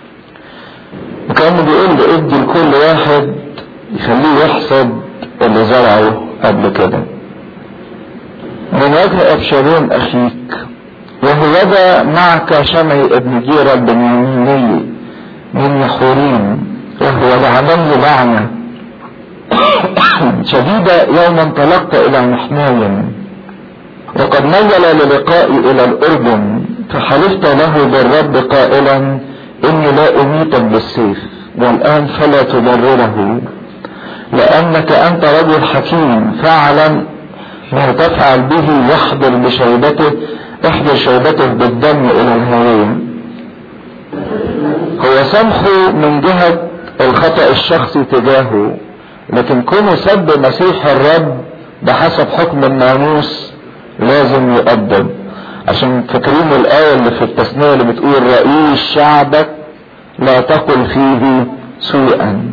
وكان بيقول له ادي لكل واحد يخليه يحصد اللي زرعه قبل كده. من وجه أبشالوم أخيك وهوذا معك شمعي ابن جيرة البنياميني من يحورين، وهو لعنني لعنة شديدة يوم انطلقت إلى محناي، وقد نزل للقائي إلى الأردن، فحلفت له بالرب قائلا إني لا أميتك بالسيف، والآن فلا تضرره، لأنك أنت رجل حكيم فاعلم ما تفعل به، واحضر بشوبته، احضر شوبته بالدم الى الهاوية. هو سمحه من جهة الخطأ الشخصي تجاهه، لكن كونه سب مسيح الرب بحسب حكم الناموس لازم يؤدب. عشان فاكرين الآية اللي في التثنية اللي بتقول رئيس شعبك لا تقل فيه سوءا.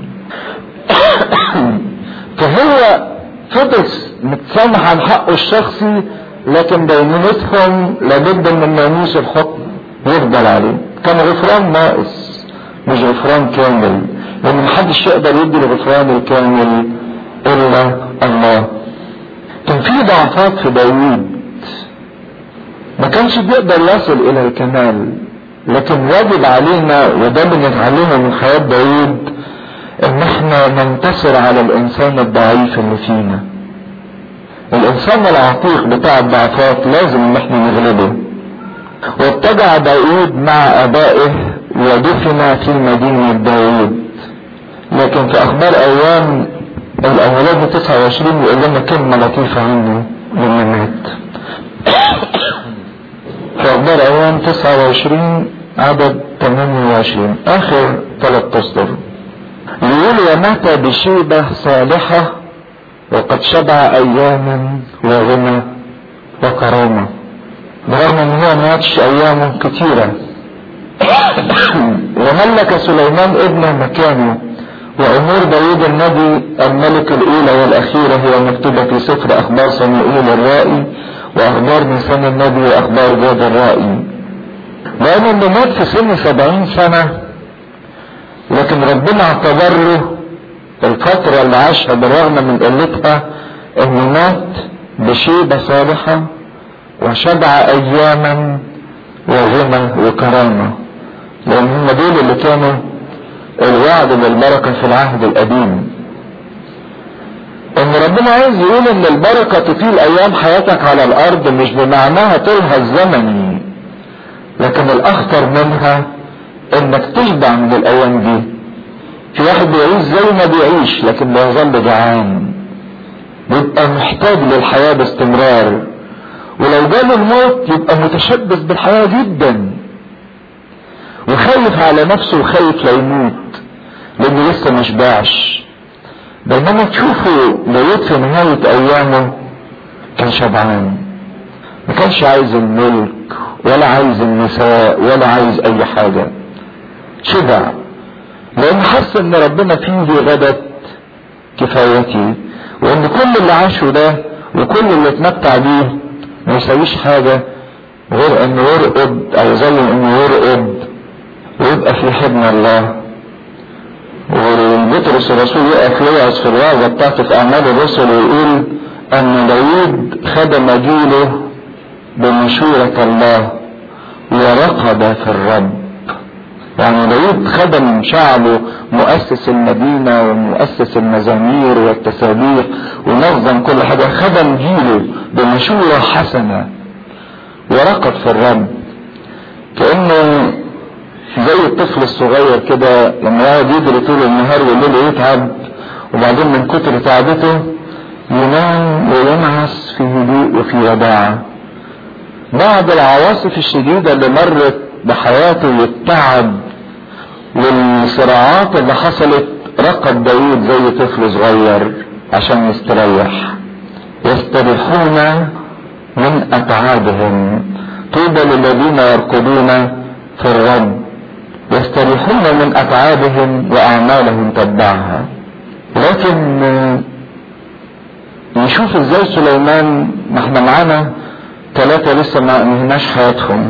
فهو فضل متسامح عن حقه الشخصي، لكن دينونتهم لابد من ناموس الحكم يفضل عليه. كان غفران ناقص مش غفران كامل، لان محدش يقدر يدي الغفران الكامل الا الله. كان في ضعفات في داوود ما كانش بيقدر يصل الى الكمال، لكن واجب علينا وده بنتعلمه من حياة داوود ان احنا ننتصر على الانسان الضعيف اللي فينا. الانسان العتيق بتاع الضعفات لازم ان احنا نغلبه. واتجع داود مع ابائه ودفن في مدينة داود. لكن في اخبار ايام الاولاد 29 يقول لنا كلمة لطيفة عنه لما مات. في اخبار ايام 29 عدد 28 اخر 3 اسطر يقول ومات بشيبة صالحة وقد شبع اياما وغنى وكرامة، برغم ان هو ماتش ايامه كتيرة. وملك سليمان ابنه مكانه، وامور داود النبي الملك الاولى والاخيرة هي مكتوبة في سفر اخبار صموئيل الرائي واخبار نيسان النبي واخبار جاد الرائي. لانه مات في سن 70 سنة، لكن ربنا اعتبر له الفترة اللي عاشها بالرغم من قلتها انه مات بشيبة صالحة وشبع اياما وغنى وكرامة، لان هم دول اللي كانوا الوعد بالبركة في العهد القديم. ان ربنا عايز يقول ان البركة تطيل ايام حياتك على الارض مش بمعناها طولها الزمني، لكن الاخطر منها انك تشبع من الايام دي. في واحد بيعيش زي ما بيعيش لكن بيظل جعان، بيبقى محتاج للحياة باستمرار، ولو جاله الموت يبقى متشبث بالحياة جدا وخايف على نفسه وخايف لا يموت لانه لسه ما شبعش. بينما تشوفوا داود في نهاية ايامه كان شبعان، ما كانش عايز الملك ولا عايز النساء ولا عايز اي حاجة، شبع لان حس ان ربنا فيه غدت كفايتي، وان كل اللي عاشه ده وكل اللي اتمتع بيه ما يسويش حاجة غير انه يرقد او زي انه يرقد ويبقى في حضن الله. وبطرس الرسول يقف يوعظ في الوعظة بتاعته في اعمال الرسل ويقول ان داود خدم جيله بمشورة الله ورقد في الرب. يعني داود خدم شعبه، مؤسس المدينة ومؤسس المزامير والتسابيح ونظم كل حاجة، خدم جيله بمشورة حسنة ورقد في الرب، كأنه زي الطفل الصغير كده لما يقعد يجري طول النهار والليل يتعب، وبعدين من كتر تعبته ينام وينعس في هدوء وفي وداعة. بعد العواصف الشديدة اللي مرت بحياته والتعب والصراعات اللي حصلت، رقد داود زي طفل صغير عشان يستريح. يستريحون من أتعابهم، طوبى للذين يرقدون في الرب، يستريحون من أتعابهم وأعمالهم تتبعها. لكن نشوف ازاي سليمان، ما احنا معانا 3 لسه ما انهناش حياتهم.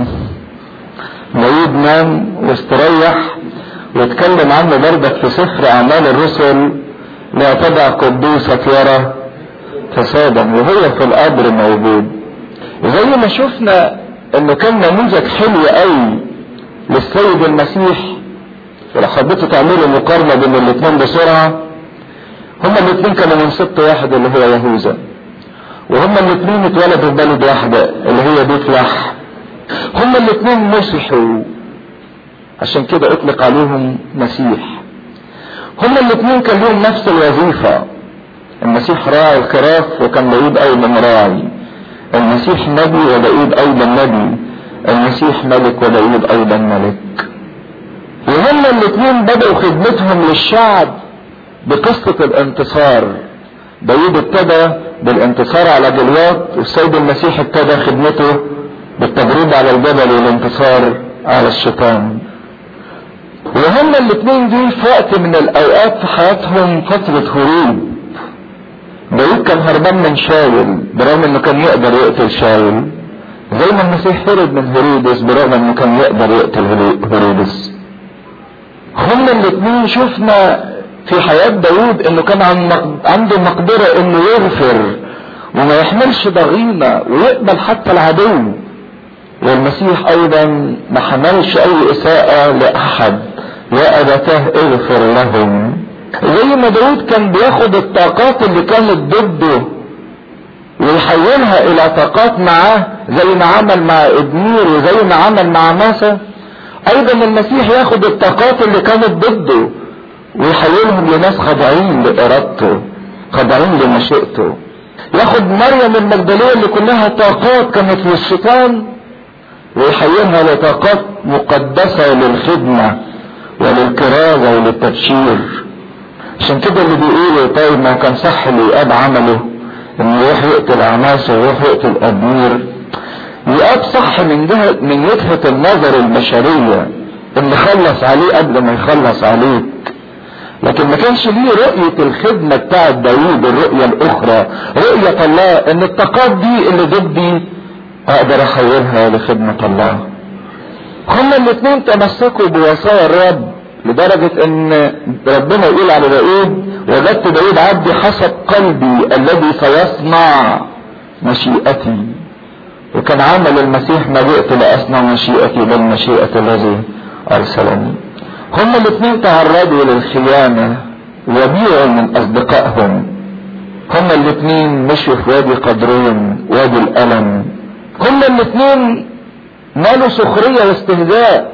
داود نام واستريح، واتكلم عنه برضك في سفر اعمال الرسل: لا تدع قدوسك يرى فسادا، وهو في القبر موجود. زي ما شفنا انه كان نموذج حلو قوي للسيد المسيح. ولو حبيتوا تعملوا مقارنة بين الاثنين بسرعة، هما الاثنين كانوا من سبط واحد اللي هو يهوذا، وهما الاثنين اتولدوا ببلد واحدة اللي هي بيت لحم. هما الاثنين مسحوا، عشان كده اطلق عليهم مسيح. هما الاثنين كان لهم نفس الوظيفة. المسيح راعي الخراف وكان داود ايضا راعي. المسيح نبي وداود ايضا نبي. المسيح ملك وداود ايضا ملك. وهما الاثنين بدأوا خدمتهم للشعب بقصة الانتصار. داود ابتدى بالانتصار على جليات، والسيد المسيح ابتدى خدمته بالتجربة على الجبل والانتصار على الشيطان. وهما الاثنين دي في وقت من الاوقات في حياتهم فترة هروب. داود كان هربان من شاول برغم انه كان يقدر يقتل شاول، زي ما المسيح هرب من هيرودس برغم انه كان يقدر يقتل هيرودس. هما الاثنين شفنا في حياة داود انه كان عنده مقدرة انه يغفر وما يحملش ضغينة ويقبل حتى العدو. والمسيح ايضا ما حملش اي اساءة لاحد، يا ابتاه اغفر لهم. زي ما داود كان بياخد الطاقات اللي كانت ضده ويحولها الى طاقات معاه، زي ما عمل مع ابنير وزي ما عمل مع ماسة، ايضا المسيح ياخد الطاقات اللي كانت ضده ويحولهم لناس خاضعين لارادته، خاضعين لمشيئته. ياخد مريم المجدلية اللي كلها طاقات كانت للشيطان ويحولها لطاقات مقدسة للخدمة وللكرازة وللتبشير. عشان كده اللي بيقولوا طيب ما كان صح اللي يقاب عمله انه يروح يقتل عماسة ويروح يقتل ابنير، يقاب صح من وجهة النظر البشرية ان خلص عليه قبل ما يخلص عليك. لكن ما كانش ليه رؤية الخدمة بتاعت داوود، الرؤية الاخرى، رؤية الله ان الطاقات دي اللي ضدي اقدر احولها لخدمة الله. هما الاثنين تمسكوا بوصايا الرب لدرجة ان ربنا يقول على داود: وجدت داود عبدي حسب قلبي الذي سيصنع مشيئتي. وكان عمل المسيح: ما جئت لاصنع مشيئتي بل مشيئة الذي ارسلني. هما الاثنين تعرضوا للخيانة وبيعوا من اصدقائهم. هما الاثنين مشوا في وادي قدرون، وادي الالم. هما الاثنين نالوا سخرية واستهزاء.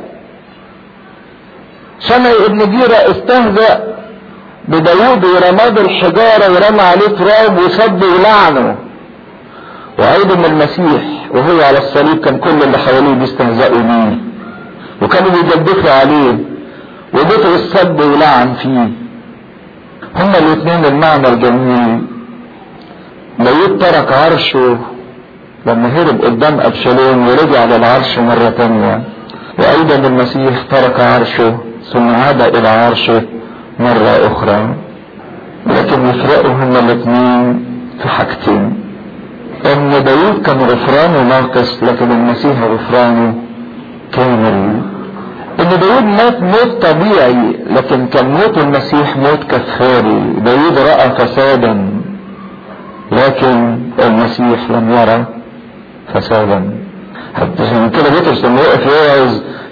شمعي ابن جيرة استهزأ بداود ورماه بالحجارة ورمى عليه تراب وسب ولعنه. وايضا المسيح وهو على الصليب كان كل اللي حواليه بيستهزئوا بيه وكانوا بيجدفوا عليه وبطرس سب ولعن فيه. هما الاثنين المعنى الجميل. داود ترك عرشه لما هرب قدام ابشالوم ورجع للعرش مرة تانية، وايضا المسيح ترك عرشه ثم عاد الى عرشه مرة اخرى. لكن يفرقوا هما الاثنين في حاجتين: ان داود كان غفرانه ناقص لكن المسيح غفرانه كامل. ان داود مات موت طبيعي لكن كان موت المسيح موت كفاري. داود رأى فسادا لكن المسيح لم يرى فسادا. حتى عشان كده بطرس لما وقف يوعظ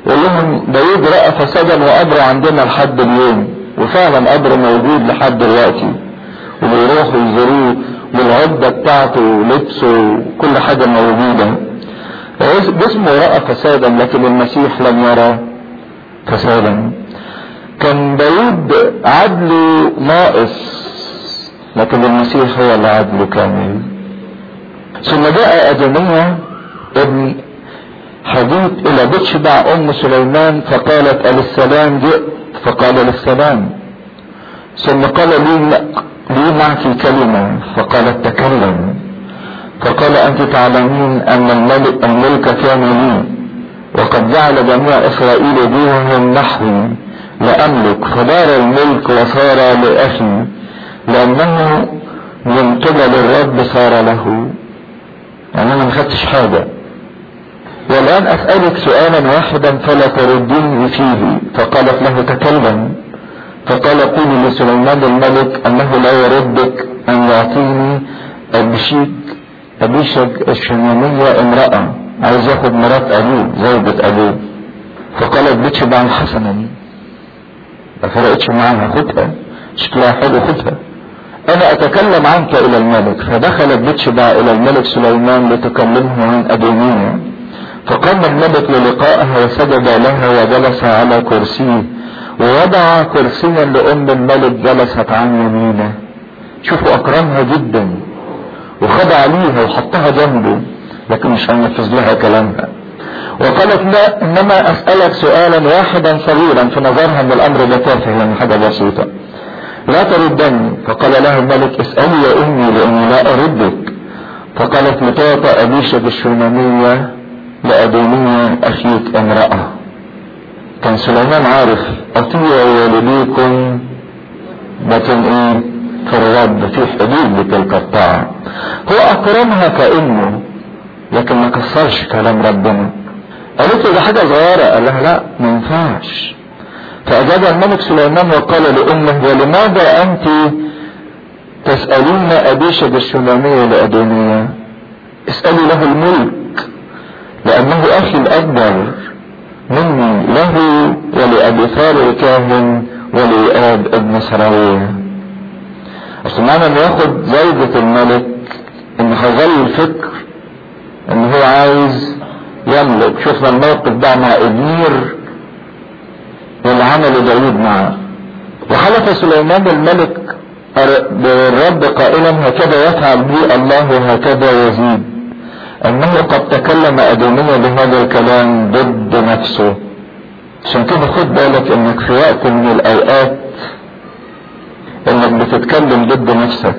يقول لهم داود رأى فسادا وقبره عندنا لحد اليوم، وفعلا قبره موجود لحد دلوقتي، وبيروحوا يزوروه، والعدة بتاعته ولبسه وكل حاجة موجودة. جسمه رأى فسادا لكن المسيح لم يرى فسادا. كان داود عدله ناقص لكن المسيح هو اللي عدله كامل. ثم جاء أدونية ابن حديث الى بتشبع ام سليمان فقالت السلام جئت، فقال للسلام. ثم قال لي معك كلمة، فقالت تكلم. فقال انت تعلمين ان الملك كان لي، وقد جعل جميع اسرائيل وجوههم نحوي لاملك، فدار الملك وصار لاخي، لانه من قبل الرب صار له. يعني انا ما خدتش حاجة. والآن أسألك سؤالا واحدا فلا تردني فيه. فقالت له تكلم. فقال قولي لسليمان الملك أنه لا يردك أن يعطيني أبيشج الشمامية امرأة، عايز ياخد مرات أبوه زوجة أبوه. فقالت بتشبع حسنا، ما فرقتش معاها، خدها، شكلها حلو خدها، أنا أتكلم عنك إلى الملك. فدخلت بتشبع إلى الملك سليمان لتكلمه عن أدونية. فقام الملك للقائها وسجد لها وجلس على كرسيه، ووضع كرسيا لأم الملك جلست عن يمينه. شوفوا أكرمها جدا وخضع ليها وحطها جنبه، لكن مش هنفذ لها كلامها. وقالت لا، إنما أسألك سؤالا واحدا صغيرا، في نظرها من الأمر ده تافه، يعني حاجة بسيطة، لا تردني. فقال لها الملك اسألي يا أمي لأني لا أردك. فقالت لتعطى أبيشج الشونامية لأدونية أخيك امرأة. كان سليمان عارف أطيعوا والديكم لكن ايه في الرب في حدود لتلك الطاعة. هو أكرمها كأمه لكن ما كسرش كلام ربنا. قالت له ده حاجة صغيرة، قال لها لا ما ينفعش. فأجاب الملك سليمان وقال لأمه ولماذا أنت تسألين أبيشج الشونامية لأدونية؟ اسألي له الملك لأنه أخي الأكبر مني له ولأبيثار الكاهن ولآب ابن سراوية. أصل معنى أنه ياخد زوجة الملك إنه هيظل الفكر إنه هو عايز يملك. شوفنا الموقف ده مع إبنير واللي عمله داود معه. وحلف سليمان الملك بالرب قائلا هكذا يفعل بي الله وهكذا يزيد، انه قد تكلم ادونية بهذا الكلام ضد نفسه. عشان كده خد بالك انك في وقت من الاوقات انك بتتكلم ضد نفسك.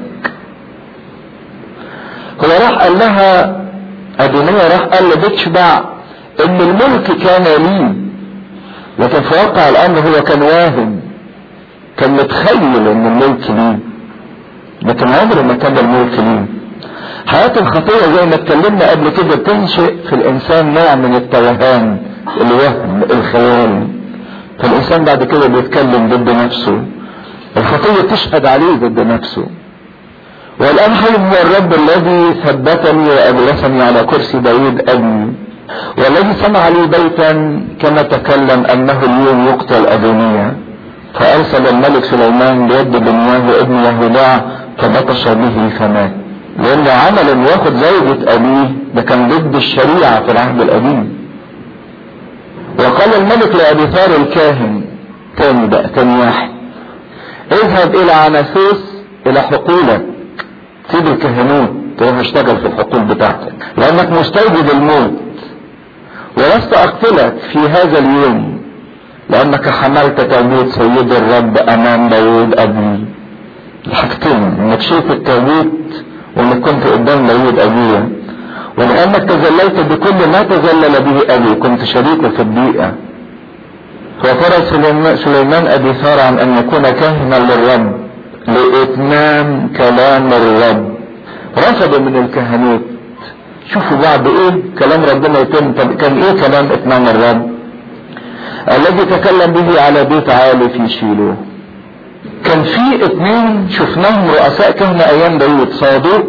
هو راح قال لها ادونية، راح قال لبتشبع ان الملك كان لي، لكن في واقع الامر هو كان واهم، كان متخيل ان الملك لي، لكن عمره ما كان الملك لي. حياة الخطيئة زي ما اتكلمنا قبل كده تنشئ في الانسان نوع من التوهان، الوهم، الخيال. فالانسان بعد كده بيتكلم ضد نفسه، الخطيئة تشهد عليه ضد نفسه. والان حي هو الرب الذي ثبتني واجلسني على كرسي داود ابني، والذي صنع لي بيتا كما تكلم انه اليوم يقتل ادونية. فارسل الملك سليمان بيد بنياه ابن يهودع فبطش به فمات. لانه عمل انه ياخد زوجة ابيه ده كان ضد الشريعة في العهد القديم. وقال الملك لابيثار الكاهن تاني واحد اذهب الى عناسوس الى حقولك، سيب الكهنوت تروح اشتغل في الحقول بتاعتك لانك مستوجب الموت، ولست اقتلك في هذا اليوم لانك حملت تابوت سيد الرب امام داود ابني. الحاجتين، انك شلت التابوت وانك كنت قدام داود ابويا، ولانك تذللت بكل ما تذلل به ابي، كنت شريكه في الضيقه. فطلب سليمان ابيثار عن ان يكون كاهنا للرب لاتمام كلام الرب. رفض من الكهنوت. شوفوا بعد ايه كلام ربنا يتم. طب كان ايه كلام اتمام الرب؟ الذي تكلم به على بيت عالي في شيلو. كان في اتنين شفناهم رؤساء كهنة ايام داود، صادوق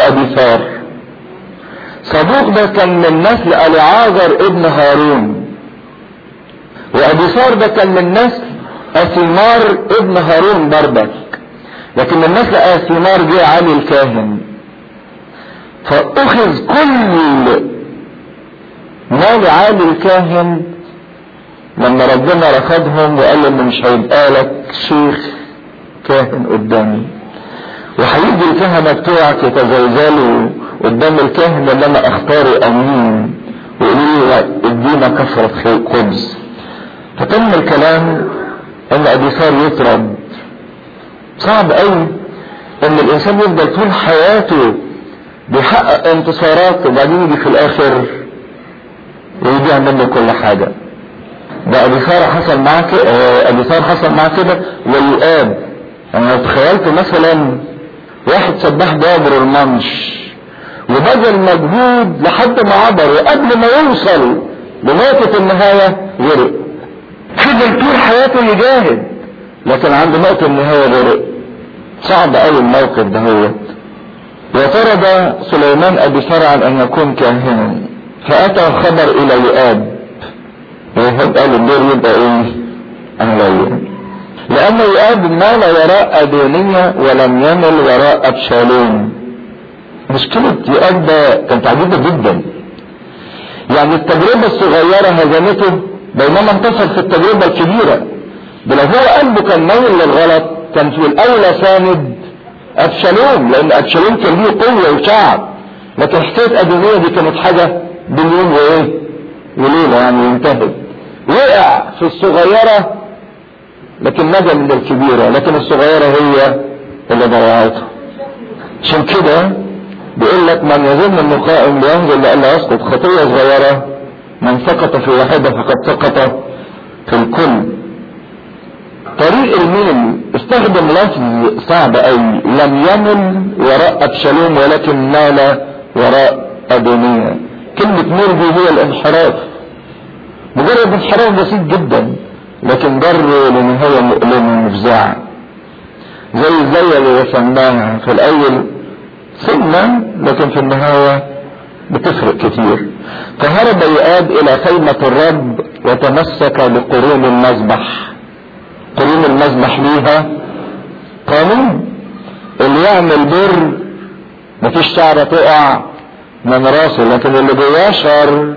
وابيثار. صادوق ده كان من نسل العازر ابن هارون، وابيثار ده كان من نسل اثيمار ابن هارون برضك، لكن من نسل اثيمار جه علي الكاهن. فاخذ كل مال علي الكاهن لما ربنا رفضهم وقال له مش هيبقى لك شيخ كاهن قدامي، وهيجي الكهنه بتوعك يتزلزلوا قدام الكاهن اللي انا اختاره امين ويقولوا له ادينا كثره خبز. فتم الكلام ان ابيثار يطرد. صعب قوي ان الانسان يفضل طول حياته بيحقق انتصارات وبعدين يجي في الاخر ويضيع منه كل حاجه. ده ابيثار حصل معاه كده والآب. انا لو تخيلت مثلا واحد سباح بيعبر المنش وبذل مجهود لحد ما عبر، وقبل ما يوصل لنقطة النهاية غرق. فضل طول حياته يجاهد لكن عند نقطة النهاية غرق. صعب قوي الموقف ده. هو وطرد سليمان ابيثار عن ان يكون كاهنا، فاتى الخبر الى يؤاب. يؤاب قال الدور يبقى ايه؟ عليا، لأن يؤاب مال وراء أدونية ولم يمل وراء أبشالوم. مشكلة يؤاب ده كانت عجيبة جدا. يعني التجربة الصغيرة هزمته بينما انتصر في التجربة الكبيرة. لو هو قلبه كان ميل للغلط كان في الأولى ساند أبشالوم، لأن أبشالوم كان ليه قوة وشعب، لكن حكاية أدونية دي كانت حاجة باليوم وإيه وليلة، يعني انتهت. وقع في الصغيرة لكن نجا من الكبيرة، لكن الصغيرة هي اللي ضيعته. عشان كده بيقول لك من يظن انه قائم لينزل لئلا يسقط. خطية صغيرة من سقط في واحدة فقد سقط في الكل. طريق الميل استخدم لفظ صعب قوي، لم يمل وراء ابشالوم ولكن مال وراء ادونية. كلمة ميل دي هي الانحراف، مجرد انحراف بسيط جدا لكن جر لنهاية مؤلمة مفزعة، زي اللي رسمناها في الاول سنة لكن في النهاية بتفرق كتير. فهرب يؤاب الى خيمة الرب وتمسك بقرون المذبح. قرون المذبح ليها قانون، اللي يعمل بر مفيش شعرة تقع من راسه، لكن اللي جواه شر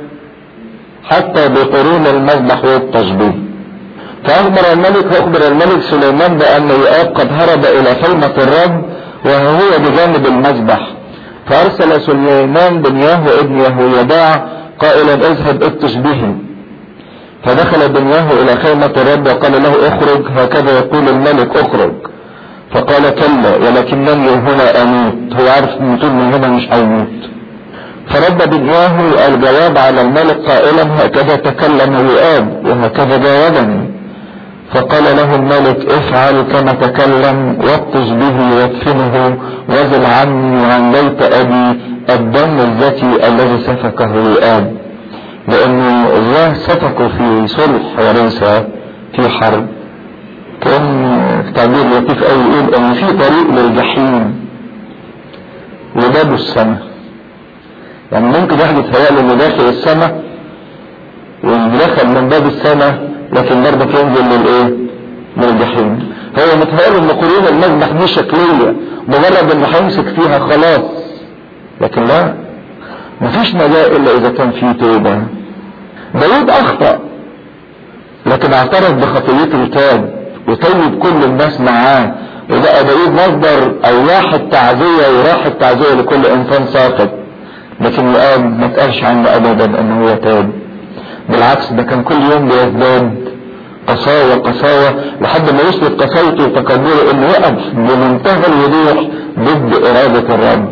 حتى بقرون المذبح والتشبيه. فأخبر الملك سليمان بأن يؤاب قد هرب إلى خيمة الرب وهو بجانب المذبح. فأرسل سليمان بنياه ابن يهويداع قائلا اذهب ابطش به. فدخل بنياه إلى خيمة الرب وقال له اخرج، هكذا يقول الملك اخرج. فقال كلا ولكنني هنا أموت. هو عارف ان طول من هنا مش هيموت. فرد بنياه الجواب على الملك قائلا هكذا تكلم يؤاب وهكذا جاوبني. فقال له الملك افعل كما تكلم وابطش به وادفنه وزل عني وعن بيت ابي الدم الزكي الذي سفكه يؤاب، لانه الله سفكه في صلح وليس في حرب. كان تعبير لطيف قوي يقول ان في طريق للجحيم وباب السماء. يعني ممكن واحد يتهيأ انه داخل السماء ويدخل من باب السماء لكن برضه ينزل للايه؟ للجحيم. هو متهيأ ان قرون المذبح دي شكليه مجرد انه هيمسك فيها خلاص، لكن لا، مفيش نجاة الا اذا كان في توبه. داود اخطأ لكن اعترف بخطيته وتاب وطيب كل الناس معاه، وبقى داود مصدر او راحة تعزية وراحة تعزية لكل انسان ساقط. لكن يؤاب ما تقالش عنه ابدا انه هو تاب، بالعكس ده كان كل يوم بيزداد قساوة لحد ما وصلت قساوته وتكبره انه يقف بمنتهى الوضوح ضد ارادة الرب.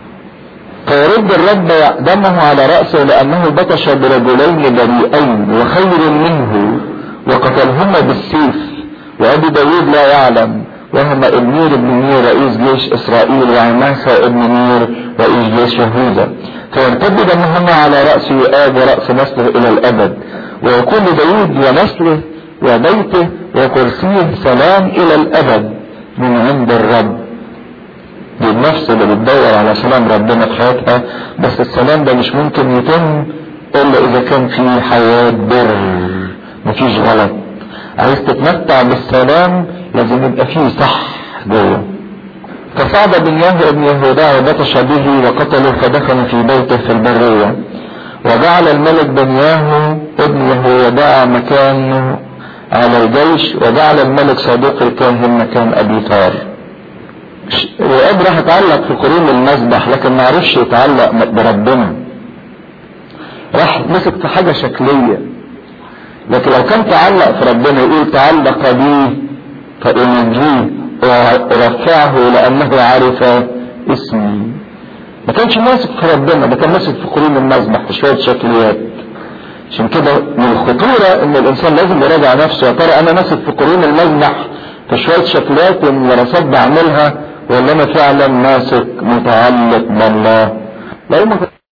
فيرد الرب دمه على رأسه لانه بطش برجلين بريئين وخير منه وقتلهما بالسيف، وابي داود لا يعلم، وهما النير بن نير رئيس جيش اسرائيل وعماسة ابن نير رئيس جيش يهوذا. فيرتد دمهما على رأس يؤاب ورأس نسله الى الابد، ويكون داود ونسله وبيته وكرسيه سلام الى الابد من عند الرب. دي النفس اللي بتدور على سلام ربنا في حياتها، بس السلام ده مش ممكن يتم الا اذا كان في حياة بر مفيش غلط. عايز تتمتع بالسلام لازم يبقى فيه صح جوه. فصعد بنياه ابن يهوذا وبطش به وقتله فدفن في بيته في البرية. وجعل الملك بنياه ابن يهوذا مكانه على الجيش، وجعل الملك صادوق الكاهن مكان ابي طار. وقد راح يتعلق في قرون المذبح لكن ما عرفش يتعلق بربنا، راح مسك في حاجة شكلية. لكن لو كان تعلق في ربنا يقول تعلق بي فأنجيه ورفعه لأنه عرف اسمي. ما كانش ماسك في ربنا، ده كان ماسك في قرون المذبح في شوية شكليات. عشان كده من الخطورة ان الانسان لازم يراجع نفسه، يا ترى انا ماسك في قرون المذبح في شوية شكليات وممارسات بعملها، ولا انا فعلا ماسك متعلق بالله؟ لا